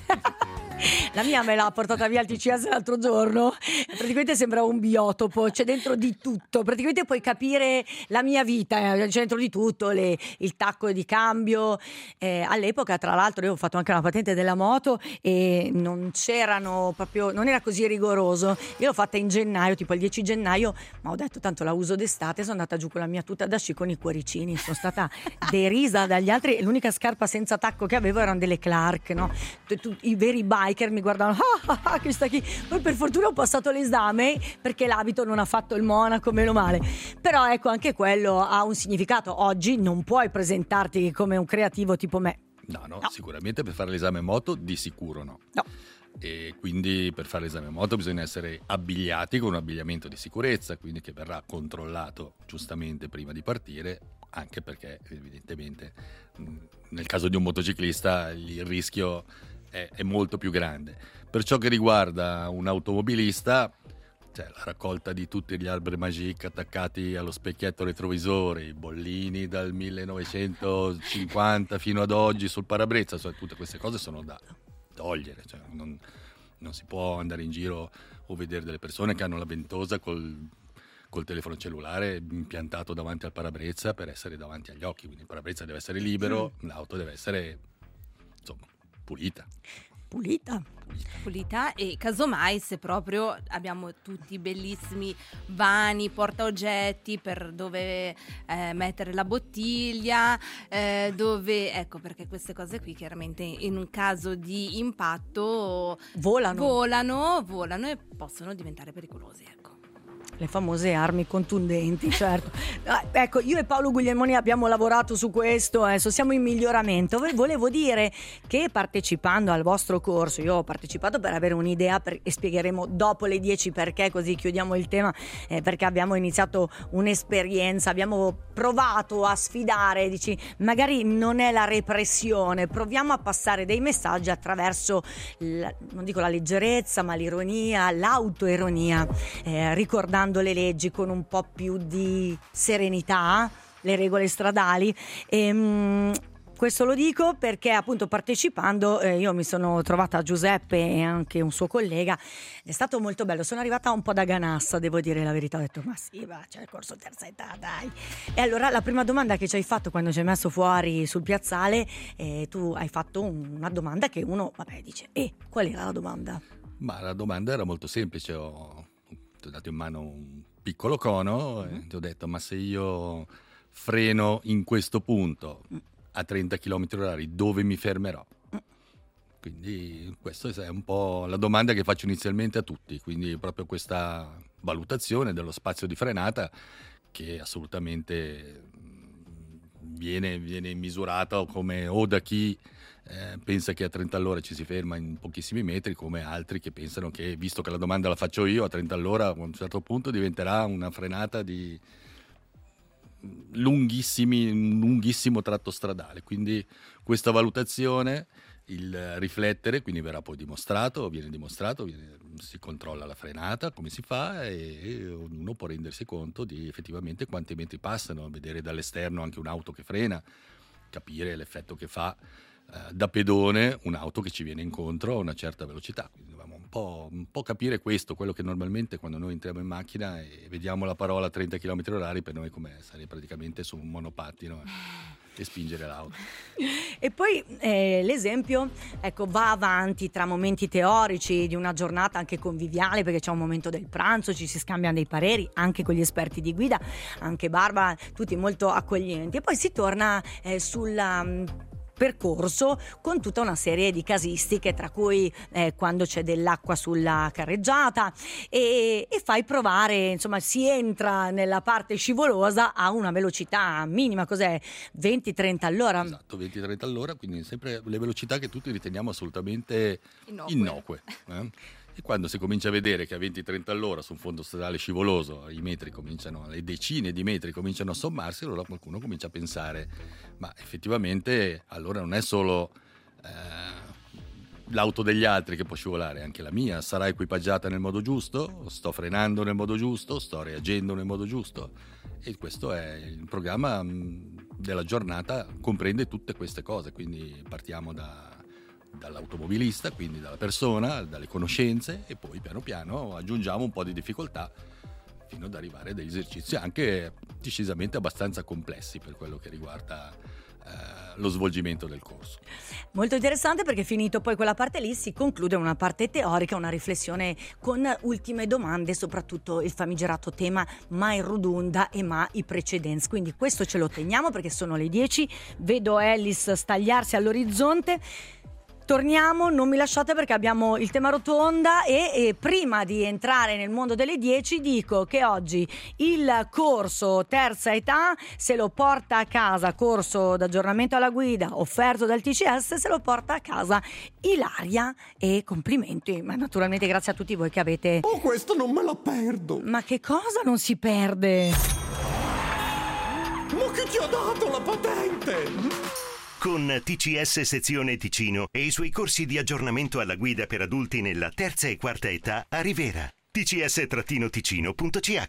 La mia me l'ha portata via al T C S l'altro giorno, praticamente sembra un biotopo, c'è dentro di tutto, praticamente puoi capire la mia vita, c'è dentro di tutto, le, il tacco di cambio. Eh, all'epoca, tra l'altro, io ho fatto anche la patente della moto e non c'erano proprio, non era così rigoroso. Io l'ho fatta in gennaio, tipo il dieci gennaio, ma ho detto tanto la uso d'estate, sono andata giù con la mia tuta da sci con i cuoricini, sono stata derisa dagli altri, e l'unica scarpa senza tacco che avevo erano delle Clark, no? I veri biker mi guardavano, ah, ah, ah, che sta chi. Poi per fortuna ho passato l'esame perché l'abito non ha fatto il monaco, meno male. Però ecco, anche quello ha un significato. Oggi non puoi presentarti come un creativo tipo me. No, no, no. Sicuramente per fare l'esame moto di sicuro no. No. E quindi per fare l'esame moto bisogna essere abbigliati con un abbigliamento di sicurezza, quindi che verrà controllato giustamente prima di partire, anche perché evidentemente nel caso di un motociclista il rischio è, è molto più grande. Per ciò che riguarda un automobilista, cioè la raccolta di tutti gli alberi magique attaccati allo specchietto retrovisore, i bollini dal millenovecentocinquanta fino ad oggi sul parabrezza, cioè tutte queste cose sono da togliere, cioè non, non si può andare in giro o vedere delle persone che hanno la ventosa col, col telefono cellulare impiantato davanti al parabrezza per essere davanti agli occhi, quindi il parabrezza deve essere libero, l'auto deve essere insomma pulita. pulita. Pulita, e casomai se proprio abbiamo tutti bellissimi vani portaoggetti per dove eh, mettere la bottiglia, eh, dove, ecco, perché queste cose qui chiaramente in un caso di impatto volano, volano, volano e possono diventare pericolosi, ecco. Le famose armi contundenti, certo. Ah, ecco, io e Paolo Guglielmoni abbiamo lavorato su questo, adesso siamo in miglioramento. Volevo dire che partecipando al vostro corso, io ho partecipato per avere un'idea per, e spiegheremo dopo le dieci perché, così chiudiamo il tema, eh, perché abbiamo iniziato un'esperienza, abbiamo provato a sfidare, dici, magari non è la repressione, proviamo a passare dei messaggi attraverso, la, non dico la leggerezza, ma l'ironia, l'autoironia, eh, ricordando le leggi con un po' più di serenità, le regole stradali. E, mh, questo lo dico perché appunto partecipando eh, io mi sono trovata Giuseppe e anche un suo collega, è stato molto bello, sono arrivata un po' da ganassa, devo dire la verità, ho detto ma sì, va, c'è il corso terza età, dai. E allora la prima domanda che ci hai fatto quando ci hai messo fuori sul piazzale, eh, tu hai fatto un, una domanda che uno, vabbè, dice, e qual era la domanda? Ma la domanda era molto semplice, ho ti ho dato in mano un piccolo cono e ti ho detto ma se io freno in questo punto a trenta chilometri orari dove mi fermerò? Quindi questa è un po' la domanda che faccio inizialmente a tutti, quindi proprio questa valutazione dello spazio di frenata che assolutamente viene, viene misurata come o da chi Eh, pensa che a trenta all'ora ci si ferma in pochissimi metri, come altri che pensano che, visto che la domanda la faccio io, a trenta all'ora a un certo punto diventerà una frenata di lunghissimi, un lunghissimo tratto stradale. Quindi questa valutazione, il riflettere, quindi verrà poi dimostrato, viene dimostrato, viene, si controlla la frenata, come si fa, e, e ognuno può rendersi conto di effettivamente quanti metri passano, vedere dall'esterno anche un'auto che frena, capire l'effetto che fa da pedone un'auto che ci viene incontro a una certa velocità. Quindi dobbiamo un po', un po' capire questo, quello che normalmente quando noi entriamo in macchina e vediamo la parola trenta chilometri orari, per noi come stare praticamente su un monopattino e spingere l'auto. E poi eh, l'esempio, ecco, va avanti tra momenti teorici di una giornata anche conviviale, perché c'è un momento del pranzo, ci si scambiano dei pareri anche con gli esperti di guida, anche Barbara, tutti molto accoglienti, e poi si torna eh, sulla percorso con tutta una serie di casistiche, tra cui eh, quando c'è dell'acqua sulla carreggiata e, e fai provare, insomma si entra nella parte scivolosa a una velocità minima, cos'è? venti trenta all'ora? Esatto, venti trenta all'ora, quindi sempre le velocità che tutti riteniamo assolutamente innocue, innocue eh? E quando si comincia a vedere che a venti trenta all'ora su un fondo stradale scivoloso i metri cominciano, le decine di metri cominciano a sommarsi, allora qualcuno comincia a pensare ma effettivamente allora non è solo eh, l'auto degli altri che può scivolare, anche la mia sarà equipaggiata nel modo giusto, sto frenando nel modo giusto, sto reagendo nel modo giusto, e questo è il programma della giornata, comprende tutte queste cose, quindi partiamo da dall'automobilista, quindi dalla persona, dalle conoscenze, e poi piano piano aggiungiamo un po' di difficoltà fino ad arrivare a degli esercizi anche decisamente abbastanza complessi per quello che riguarda eh, lo svolgimento del corso. Molto interessante, perché finito poi quella parte lì si conclude una parte teorica, una riflessione con ultime domande, soprattutto il famigerato tema ma il Rudunda e ma i precedents. Quindi questo ce lo teniamo perché sono le dieci, vedo Ellis stagliarsi all'orizzonte. Torniamo, non mi lasciate perché abbiamo il tema rotonda e, e prima di entrare nel mondo delle dieci dico che oggi il corso terza età se lo porta a casa, corso d'aggiornamento alla guida offerto dal T C S, se lo porta a casa Ilaria, e complimenti, ma naturalmente grazie a tutti voi che avete... Oh, questo non me lo perdo! Ma che cosa non si perde? Ma chi ti ha dato la patente? Con T C S sezione Ticino e i suoi corsi di aggiornamento alla guida per adulti nella terza e quarta età a Rivera. T C S Ticino punto C H.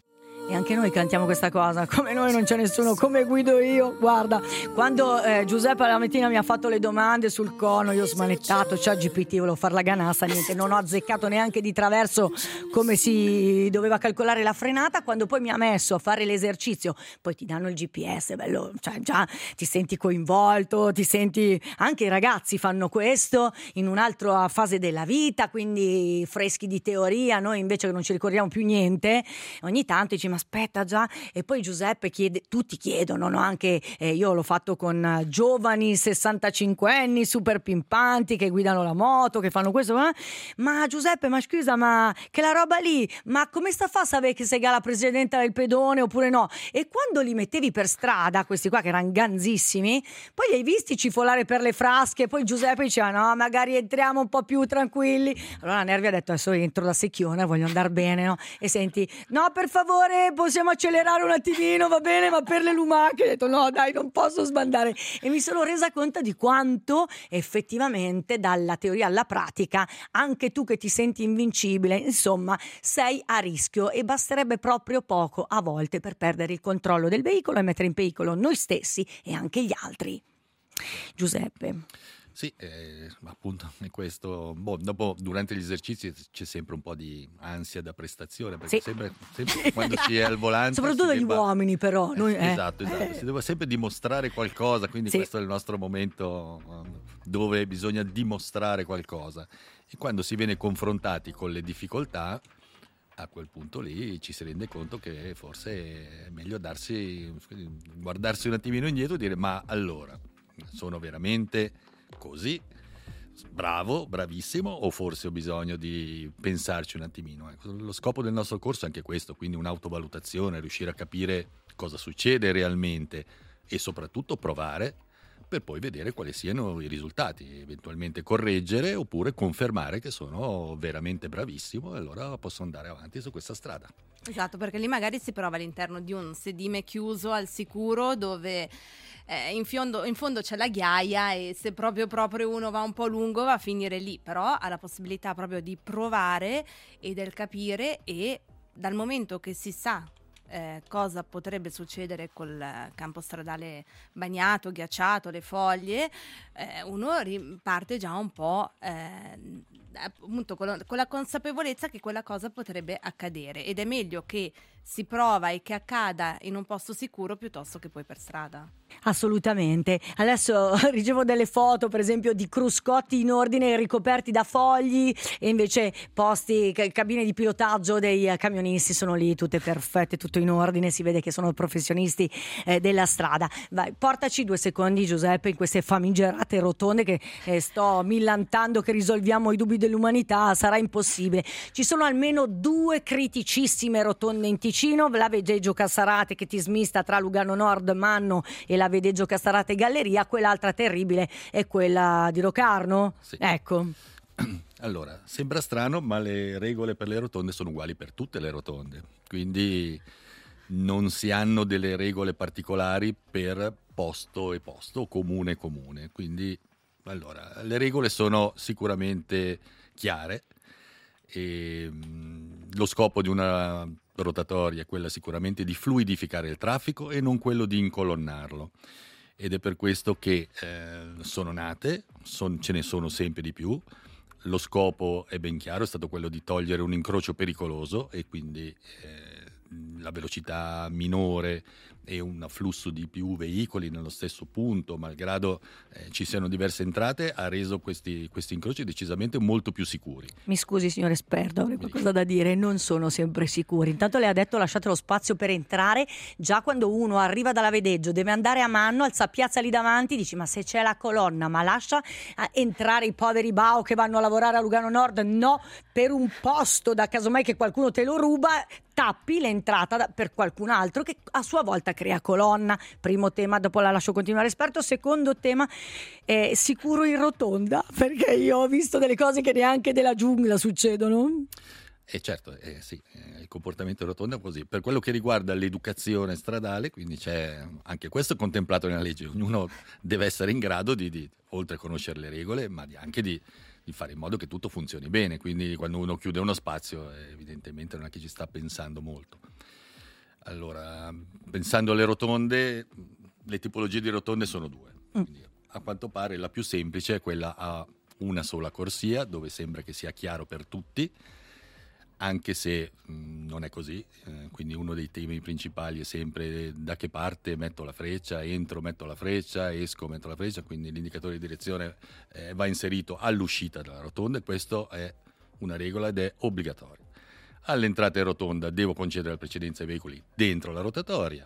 E anche noi cantiamo questa cosa, come noi non c'è nessuno, come guido io. Guarda, quando eh, Giuseppe la mattina mi ha fatto le domande sul cono, io ho smanettato, c'è G P T, volevo fare la ganassa, niente, non ho azzeccato neanche di traverso come si doveva calcolare la frenata. Quando poi mi ha messo a fare l'esercizio, poi ti danno il G P S, bello, cioè già ti senti coinvolto, ti senti, anche i ragazzi fanno questo in un'altra fase della vita, quindi freschi di teoria, noi invece che non ci ricordiamo più niente, ogni tanto dici ma aspetta già, e poi Giuseppe chiede, tutti chiedono, no? Anche eh, io l'ho fatto con uh, giovani sessantacinquenni super pimpanti che guidano la moto, che fanno questo, eh? Ma Giuseppe, ma scusa, ma che la roba lì, ma come sta a fa sapere che sei la presidente del pedone oppure no? E quando li mettevi per strada, questi qua che erano ganzissimi, poi li hai visti cifolare per le frasche, poi Giuseppe diceva no, magari entriamo un po' più tranquilli. Allora Nervi ha detto adesso entro da secchione, voglio andare bene, no? E senti, no per favore possiamo accelerare un attimino, va bene, ma per le lumache ho detto no dai, non posso sbandare. E mi sono resa conto di quanto effettivamente dalla teoria alla pratica anche tu che ti senti invincibile, insomma sei a rischio, e basterebbe proprio poco a volte per perdere il controllo del veicolo e mettere in pericolo noi stessi e anche gli altri. Giuseppe. Sì, eh, appunto è questo. Boh, dopo durante gli esercizi c'è sempre un po' di ansia da prestazione, perché sì. sempre, sempre quando si è al volante, soprattutto dagli debba... uomini, però noi, eh. esatto, esatto, si deve sempre dimostrare qualcosa, quindi sì. questo è il nostro momento dove bisogna dimostrare qualcosa, e quando si viene confrontati con le difficoltà, a quel punto lì ci si rende conto che forse è meglio darsi, guardarsi un attimino indietro e dire ma allora sono veramente così bravo, bravissimo, o forse ho bisogno di pensarci un attimino. Ecco, lo scopo del nostro corso è anche questo, quindi un'autovalutazione, riuscire a capire cosa succede realmente e soprattutto provare per poi vedere quali siano i risultati, eventualmente correggere oppure confermare che sono veramente bravissimo, e allora posso andare avanti su questa strada. Esatto, perché lì magari si prova all'interno di un sedime chiuso al sicuro dove eh, in, fondo, in fondo c'è la ghiaia, e se proprio proprio uno va un po' lungo va a finire lì, però ha la possibilità proprio di provare e del capire, e dal momento che si sa Eh, cosa potrebbe succedere col campo stradale bagnato, ghiacciato, le foglie, eh, uno parte già un po' eh, appunto con, con la consapevolezza che quella cosa potrebbe accadere, ed è meglio che si prova e che accada in un posto sicuro piuttosto che poi per strada. Assolutamente. Adesso ricevo delle foto, per esempio, di cruscotti in ordine ricoperti da fogli, e invece posti, cabine di pilotaggio dei camionisti sono lì tutte perfette, tutto in ordine, si vede che sono professionisti eh, della strada. Vai, portaci due secondi, Giuseppe, in queste famigerate rotonde che eh, sto millantando che risolviamo i dubbi dell'umanità, sarà impossibile. Ci sono almeno due criticissime rotonde in Ticino, la Vedeggio Cassarate che ti smista tra Lugano Nord, Manno, e la Vedeggio Cassarate Galleria. Quell'altra terribile è quella di Locarno. Sì. Ecco. Allora, sembra strano, ma le regole per le rotonde sono uguali per tutte le rotonde, quindi non si hanno delle regole particolari per posto e posto, comune e comune. Quindi, allora, le regole sono sicuramente chiare, e mh, lo scopo di una rotatoria è quella sicuramente di fluidificare il traffico e non quello di incolonnarlo, ed è per questo che eh, sono nate, son, ce ne sono sempre di più. Lo scopo è ben chiaro, è stato quello di togliere un incrocio pericoloso, e quindi eh, la velocità minore e un afflusso di più veicoli nello stesso punto, malgrado eh, ci siano diverse entrate, ha reso questi, questi incroci decisamente molto più sicuri. Mi scusi signor esperto, avrei qualcosa da dire, non sono sempre sicuri. Intanto lei ha detto lasciate lo spazio per entrare, già quando uno arriva dalla Vedeggio deve andare a Manno, alza piazza lì davanti, dici ma se c'è la colonna, ma lascia entrare i poveri bao che vanno a lavorare a Lugano Nord? No, per un posto da casomai che qualcuno te lo ruba, tappi l'entrata da, per qualcun altro che a sua volta crea colonna. Primo tema, dopo la lascio continuare esperto. Secondo tema, è sicuro in rotonda, perché io ho visto delle cose che neanche della giungla succedono. E eh certo, eh, sì, eh, il comportamento in rotonda è così. Per quello che riguarda l'educazione stradale, quindi c'è anche questo contemplato nella legge, ognuno deve essere in grado di, di oltre a conoscere le regole, ma di, anche di di fare in modo che tutto funzioni bene. Quindi quando uno chiude uno spazio, eh, evidentemente non è che ci sta pensando molto. Allora, pensando alle rotonde, le tipologie di rotonde sono due. Quindi, a quanto pare la più semplice è quella a una sola corsia, dove sembra che sia chiaro per tutti, anche se mh, non è così. Eh, quindi uno dei temi principali è sempre da che parte metto la freccia, entro metto la freccia, esco metto la freccia, quindi l'indicatore di direzione eh, va inserito all'uscita della rotonda, e questo è una regola ed è obbligatorio. All'entrata in rotonda devo concedere la precedenza ai veicoli dentro la rotatoria,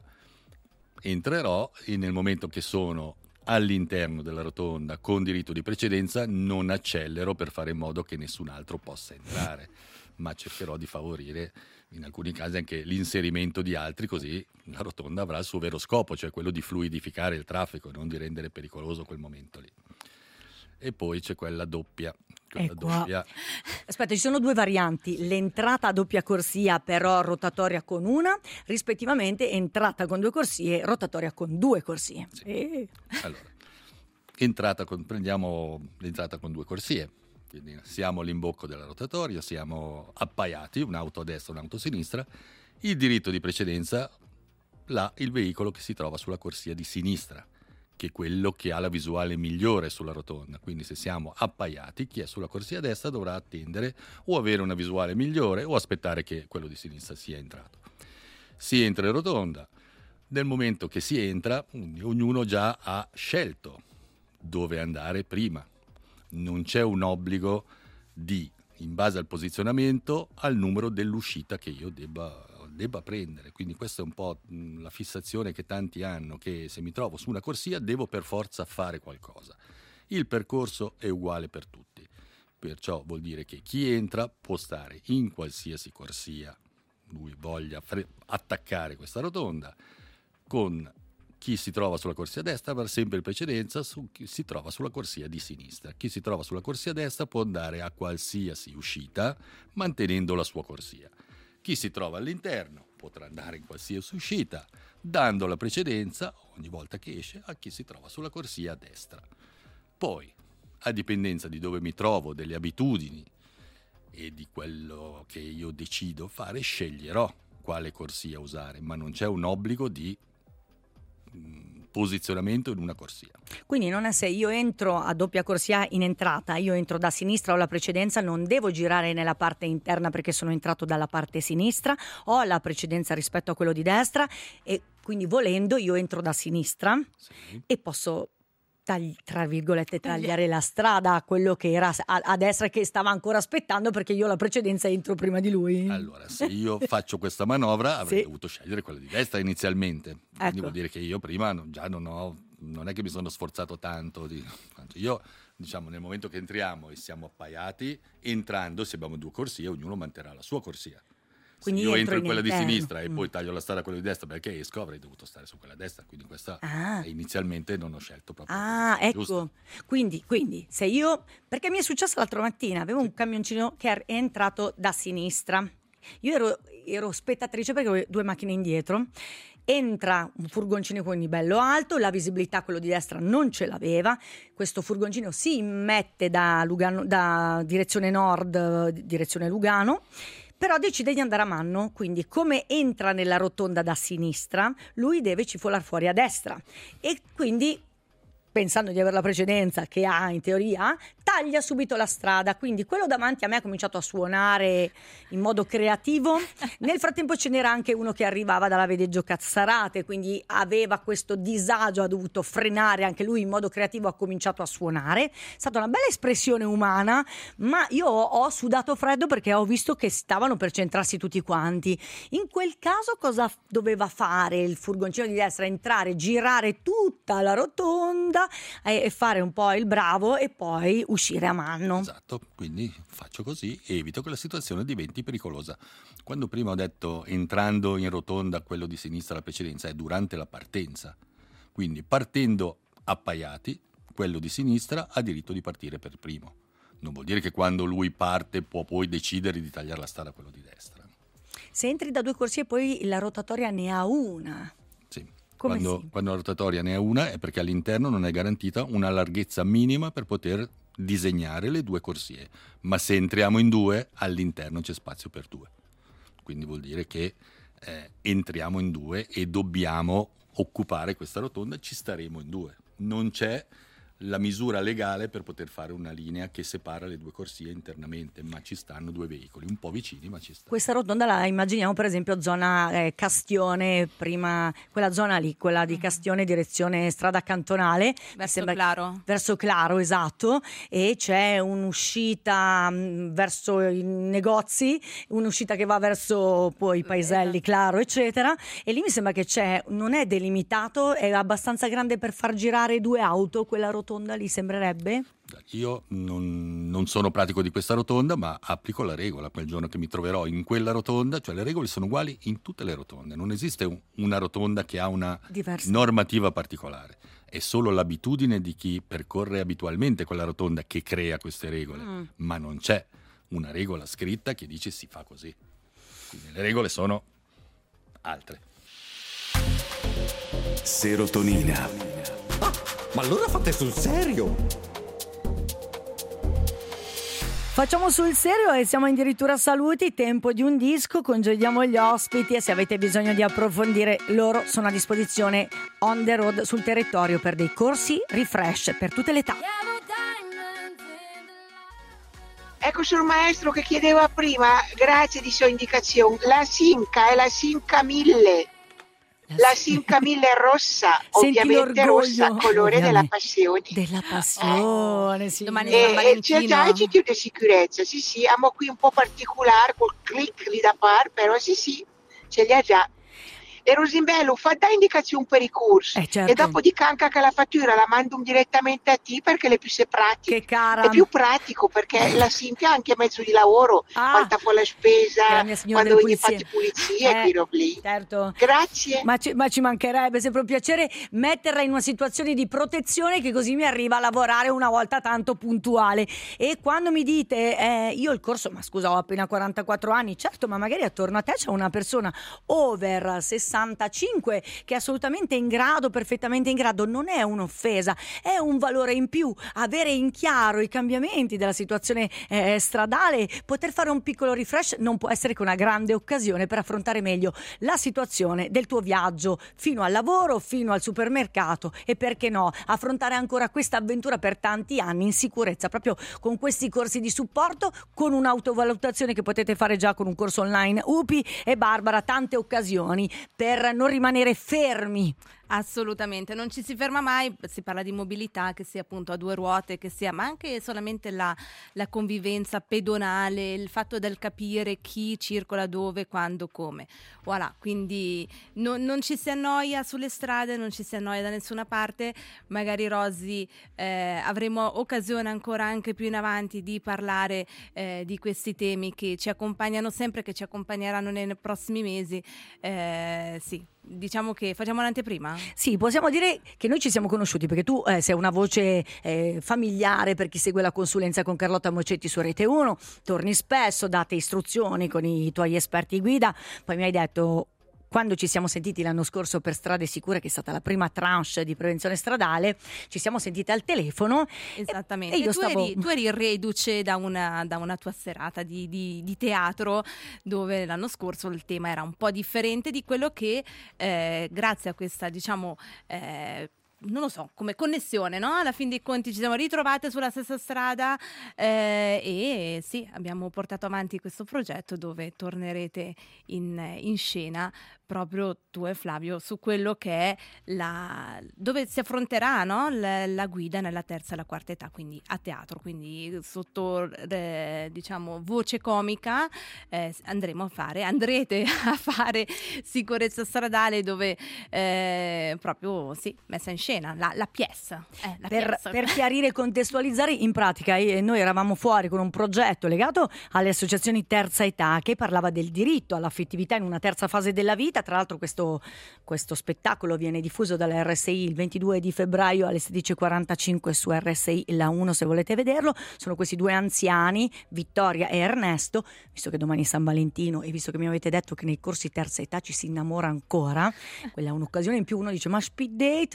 entrerò e nel momento che sono all'interno della rotonda con diritto di precedenza non accelero per fare in modo che nessun altro possa entrare, ma cercherò di favorire in alcuni casi anche l'inserimento di altri, così la rotonda avrà il suo vero scopo, cioè quello di fluidificare il traffico, non di rendere pericoloso quel momento lì. E poi c'è quella doppia. Quella doppia. Aspetta, ci sono due varianti: l'entrata a doppia corsia però rotatoria con una, rispettivamente entrata con due corsie, rotatoria con due corsie. Sì. E... Allora, entrata con, prendiamo l'entrata con due corsie, quindi siamo all'imbocco della rotatoria, siamo appaiati, un'auto a destra, un'auto a sinistra, il diritto di precedenza l'ha il veicolo che si trova sulla corsia di sinistra, che è quello che ha la visuale migliore sulla rotonda. Quindi se siamo appaiati, chi è sulla corsia destra dovrà attendere o avere una visuale migliore o aspettare che quello di sinistra sia entrato. Si entra in rotonda, nel momento che si entra ognuno già ha scelto dove andare prima, non c'è un obbligo di, in base al posizionamento, al numero dell'uscita che io debba debba prendere. Quindi questa è un po' la fissazione che tanti hanno, che se mi trovo su una corsia devo per forza fare qualcosa. Il percorso è uguale per tutti, perciò vuol dire che chi entra può stare in qualsiasi corsia lui voglia fre- attaccare questa rotonda, con chi si trova sulla corsia destra avrà sempre in precedenza su chi si trova sulla corsia di sinistra. Chi si trova sulla corsia destra può andare a qualsiasi uscita mantenendo la sua corsia. Chi si trova all'interno potrà andare in qualsiasi uscita, dando la precedenza ogni volta che esce a chi si trova sulla corsia a destra. Poi, a dipendenza di dove mi trovo, delle abitudini e di quello che io decido fare, sceglierò quale corsia usare, ma non c'è un obbligo di mh, posizionamento in una corsia. Quindi non è se io entro a doppia corsia in entrata, io entro da sinistra, ho la precedenza, non devo girare nella parte interna perché sono entrato dalla parte sinistra, ho la precedenza rispetto a quello di destra e quindi volendo io entro da sinistra, sì, e posso tagli, tra virgolette tagliare la strada a quello che era a, a destra che stava ancora aspettando perché io ho la precedenza e entro prima di lui. Allora, se io faccio questa manovra avrei sì. dovuto scegliere quella di destra inizialmente, quindi ecco. vuol dire che io prima non, già non ho non è che mi sono sforzato tanto di, io diciamo nel momento che entriamo e siamo appaiati, entrando se abbiamo due corsie ognuno manterrà la sua corsia. Quindi io entro entro in quella interno. di sinistra e mm. poi taglio la strada a quella di destra perché esco, avrei dovuto stare su quella destra, quindi questa ah. inizialmente non ho scelto proprio. Ah, ecco. Giusto? Quindi, quindi se io, perché mi è successo l'altra mattina, avevo un camioncino che è entrato da sinistra, io ero, ero spettatrice perché avevo due macchine indietro, entra un furgoncino quindi bello alto, la visibilità quello di destra non ce l'aveva, questo furgoncino si immette da, Lugano, da direzione nord, direzione Lugano, però decide di andare a manno, quindi come entra nella rotonda da sinistra, lui deve cifolare fuori a destra e quindi, pensando di avere la precedenza che ha in teoria, taglia subito la strada, quindi quello davanti a me ha cominciato a suonare in modo creativo. Nel frattempo ce n'era anche uno che arrivava dalla Vedeggio Cazzarate, quindi aveva questo disagio, ha dovuto frenare anche lui in modo creativo, ha cominciato a suonare. È stata una bella espressione umana, ma io ho sudato freddo perché ho visto che stavano per centrarsi tutti quanti. In quel caso cosa doveva fare il furgoncino di destra? Entrare, girare tutta la rotonda e fare un po' il bravo e poi uscire a manno. Esatto, quindi faccio così e evito che la situazione diventi pericolosa. Quando prima ho detto entrando in rotonda quello di sinistra la precedenza è durante la partenza, quindi partendo appaiati quello di sinistra ha diritto di partire per primo. Non vuol dire che quando lui parte può poi decidere di tagliare la strada a quello di destra. Se entri da due corsie poi la rotatoria ne ha una. Sì. Come Quando, sì? quando la rotatoria ne ha una è perché all'interno non è garantita una larghezza minima per poter disegnare le due corsie, ma se entriamo in due all'interno c'è spazio per due, quindi vuol dire che eh, entriamo in due e dobbiamo occupare questa rotonda, ci staremo in due. Non c'è la misura legale per poter fare una linea che separa le due corsie internamente, ma ci stanno due veicoli, un po' vicini, ma ci stanno. Questa rotonda la immaginiamo per esempio zona eh, Castione, prima quella zona lì, quella di Castione direzione strada cantonale. Verso Claro. Verso Claro, esatto, e c'è un'uscita mh, verso i negozi, un'uscita che va verso poi i paeselli, Claro, eccetera, e lì mi sembra che c'è, non è delimitato, è abbastanza grande per far girare due auto, quella rotonda lì sembrerebbe? Io non, non sono pratico di questa rotonda, ma applico la regola. Quel giorno che mi troverò in quella rotonda, cioè le regole sono uguali in tutte le rotonde, non esiste un, una rotonda che ha una Diversa. normativa particolare, è solo l'abitudine di chi percorre abitualmente quella rotonda che crea queste regole, mm. ma non c'è una regola scritta che dice si fa così. Quindi le regole sono altre. Serotonina. Ma allora fate sul serio? Facciamo sul serio e siamo addirittura saluti, tempo di un disco, congediamo gli ospiti e se avete bisogno di approfondire loro sono a disposizione on the road sul territorio per dei corsi refresh per tutte le età. Ecco sul maestro che chiedeva prima, grazie di sua indicazione, la Simca è la Simca mille. La Simca mille rossa, Senti ovviamente rossa, colore ovviamente. della passione. Della passione, sì. Domani E, San e Valentino. c'è già il sito di sicurezza, sì sì, amo qui un po' particolare, col click lì da par, però sì sì, ce li ha già. E Rosimbello fa da indicazione per i corsi Eh, certo. e dopo di canca che la fattura la mando direttamente a te perché le più se pratiche. Che cara. È più pratico perché la Cintia ha anche mezzo di lavoro, Ah, quanta fu la è spesa, la mia signora quando delle ogni fate pulizie, Eh, qui roba lì. certo. Grazie. Ma ci, ma ci mancherebbe, sempre un piacere metterla in una situazione di protezione che così mi arriva a lavorare una volta tanto puntuale. E quando mi dite eh, io il corso, ma scusa ho appena quarantaquattro anni, certo, ma magari attorno a te c'è una persona over sessantacinque che è assolutamente in grado, perfettamente in grado, non è un'offesa, è un valore in più, avere in chiaro i cambiamenti della situazione eh, stradale, poter fare un piccolo refresh non può essere che una grande occasione per affrontare meglio la situazione del tuo viaggio fino al lavoro, fino al supermercato e perché no, affrontare ancora questa avventura per tanti anni in sicurezza, proprio con questi corsi di supporto, con un'autovalutazione che potete fare già con un corso online. Upi e Barbara, tante occasioni per non rimanere fermi. Assolutamente, non ci si ferma mai, si parla di mobilità, che sia appunto a due ruote, che sia, ma anche solamente la, la convivenza pedonale, il fatto del capire chi circola dove, quando, come. Voilà, quindi non, non ci si annoia sulle strade, non ci si annoia da nessuna parte, magari Rosy eh, avremo occasione ancora anche più in avanti di parlare eh, di questi temi che ci accompagnano sempre, che ci accompagneranno nei prossimi mesi, eh, sì. Diciamo che facciamo l'anteprima? Sì, possiamo dire che noi ci siamo conosciuti perché tu eh, sei una voce eh, familiare per chi segue la consulenza con Carlotta Mocetti su Rete uno, torni spesso, date istruzioni con i tuoi esperti guida, poi mi hai detto quando ci siamo sentiti l'anno scorso per Strade Sicure, che è stata la prima tranche di prevenzione stradale, ci siamo sentite al telefono. Esattamente. E, e io tu, stavo... eri, tu eri reduce da una, da una tua serata di, di, di teatro, dove l'anno scorso il tema era un po' differente di quello che, eh, grazie a questa, diciamo... Eh, non lo so, come connessione, no? Alla fin dei conti ci siamo ritrovate sulla stessa strada eh, e sì, abbiamo portato avanti questo progetto dove tornerete in, in scena proprio tu e Flavio su quello che è la dove si affronterà, no? la, la guida nella terza e la quarta età, quindi a teatro, quindi sotto eh, diciamo voce comica eh, andremo a fare, andrete a fare sicurezza stradale dove eh, proprio sì, messa in scena la, la pièce, eh, la per, pièce. per chiarire e contestualizzare, in pratica eh, noi eravamo fuori con un progetto legato alle associazioni terza età che parlava del diritto all'affettività in una terza fase della vita. Tra l'altro questo, questo spettacolo viene diffuso dalla R S I il ventidue di febbraio alle sedici e quarantacinque su R S I La uno se volete vederlo. Sono questi due anziani, Vittoria e Ernesto, visto che domani è San Valentino e visto che mi avete detto che nei corsi terza età ci si innamora ancora, quella è un'occasione in più, uno dice ma speed date, terza età,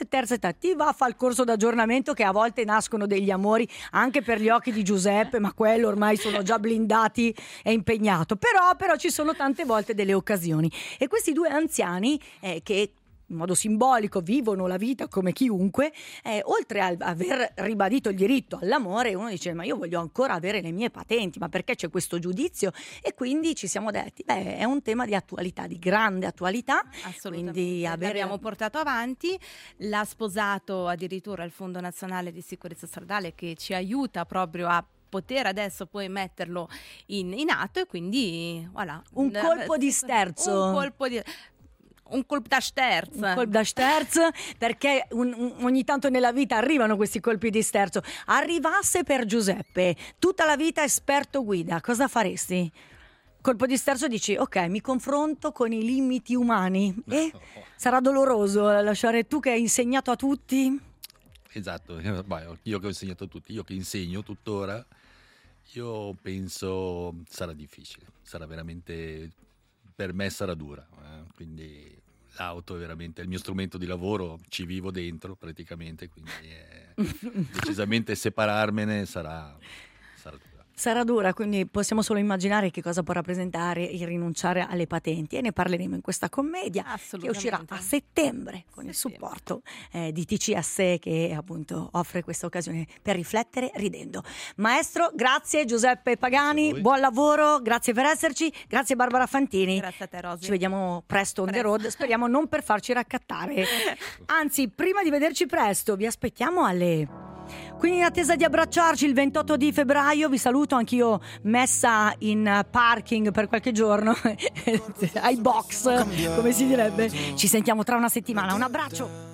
volta ti va a fare il corso d'aggiornamento, che a volte nascono degli amori anche per gli occhi di Giuseppe, ma quello ormai sono già blindati e impegnato. Però, però ci sono tante volte delle occasioni, e questi due anziani eh, che in modo simbolico vivono la vita come chiunque, eh, oltre a aver ribadito il diritto all'amore, uno dice ma io voglio ancora avere le mie patenti, ma perché c'è questo giudizio? E quindi ci siamo detti beh, è un tema di attualità, di grande attualità. Assolutamente, quindi avere... l'abbiamo portato avanti, l'ha sposato addirittura il Fondo Nazionale di Sicurezza Stradale, che ci aiuta proprio a poter adesso poi metterlo in, in atto, e quindi voilà. Un colpo di sterzo. Un colpo di... Un colpo da sterzo. Un colpo da sterzo, perché un, un, ogni tanto nella vita arrivano questi colpi di sterzo. Arrivasse per Giuseppe, tutta la vita esperto guida, cosa faresti? Colpo di sterzo, dici ok, mi confronto con i limiti umani, e sarà doloroso lasciare tu che hai insegnato a tutti. Esatto, io che ho insegnato a tutti, io che insegno tuttora, io penso sarà difficile, sarà veramente, per me sarà dura, eh? Quindi l'auto è veramente il mio strumento di lavoro, ci vivo dentro praticamente, quindi eh, decisamente separarmene sarà, sarà dura. Sarà dura, quindi possiamo solo immaginare che cosa può rappresentare il rinunciare alle patenti, e ne parleremo in questa commedia che uscirà a settembre con settembre. il supporto eh, di T C S, che appunto offre questa occasione per riflettere ridendo. Maestro, grazie. Giuseppe Pagani, buon lavoro, grazie per esserci, grazie Barbara Fantini. Grazie a te, Rosy. Ci vediamo presto on presto. the road, speriamo non per farci raccattare. Anzi, prima di vederci presto, vi aspettiamo alle... Quindi in attesa di abbracciarci il ventotto di febbraio, vi saluto, anch'io messa in parking per qualche giorno ai box, come si direbbe. Ci sentiamo tra una settimana, un abbraccio.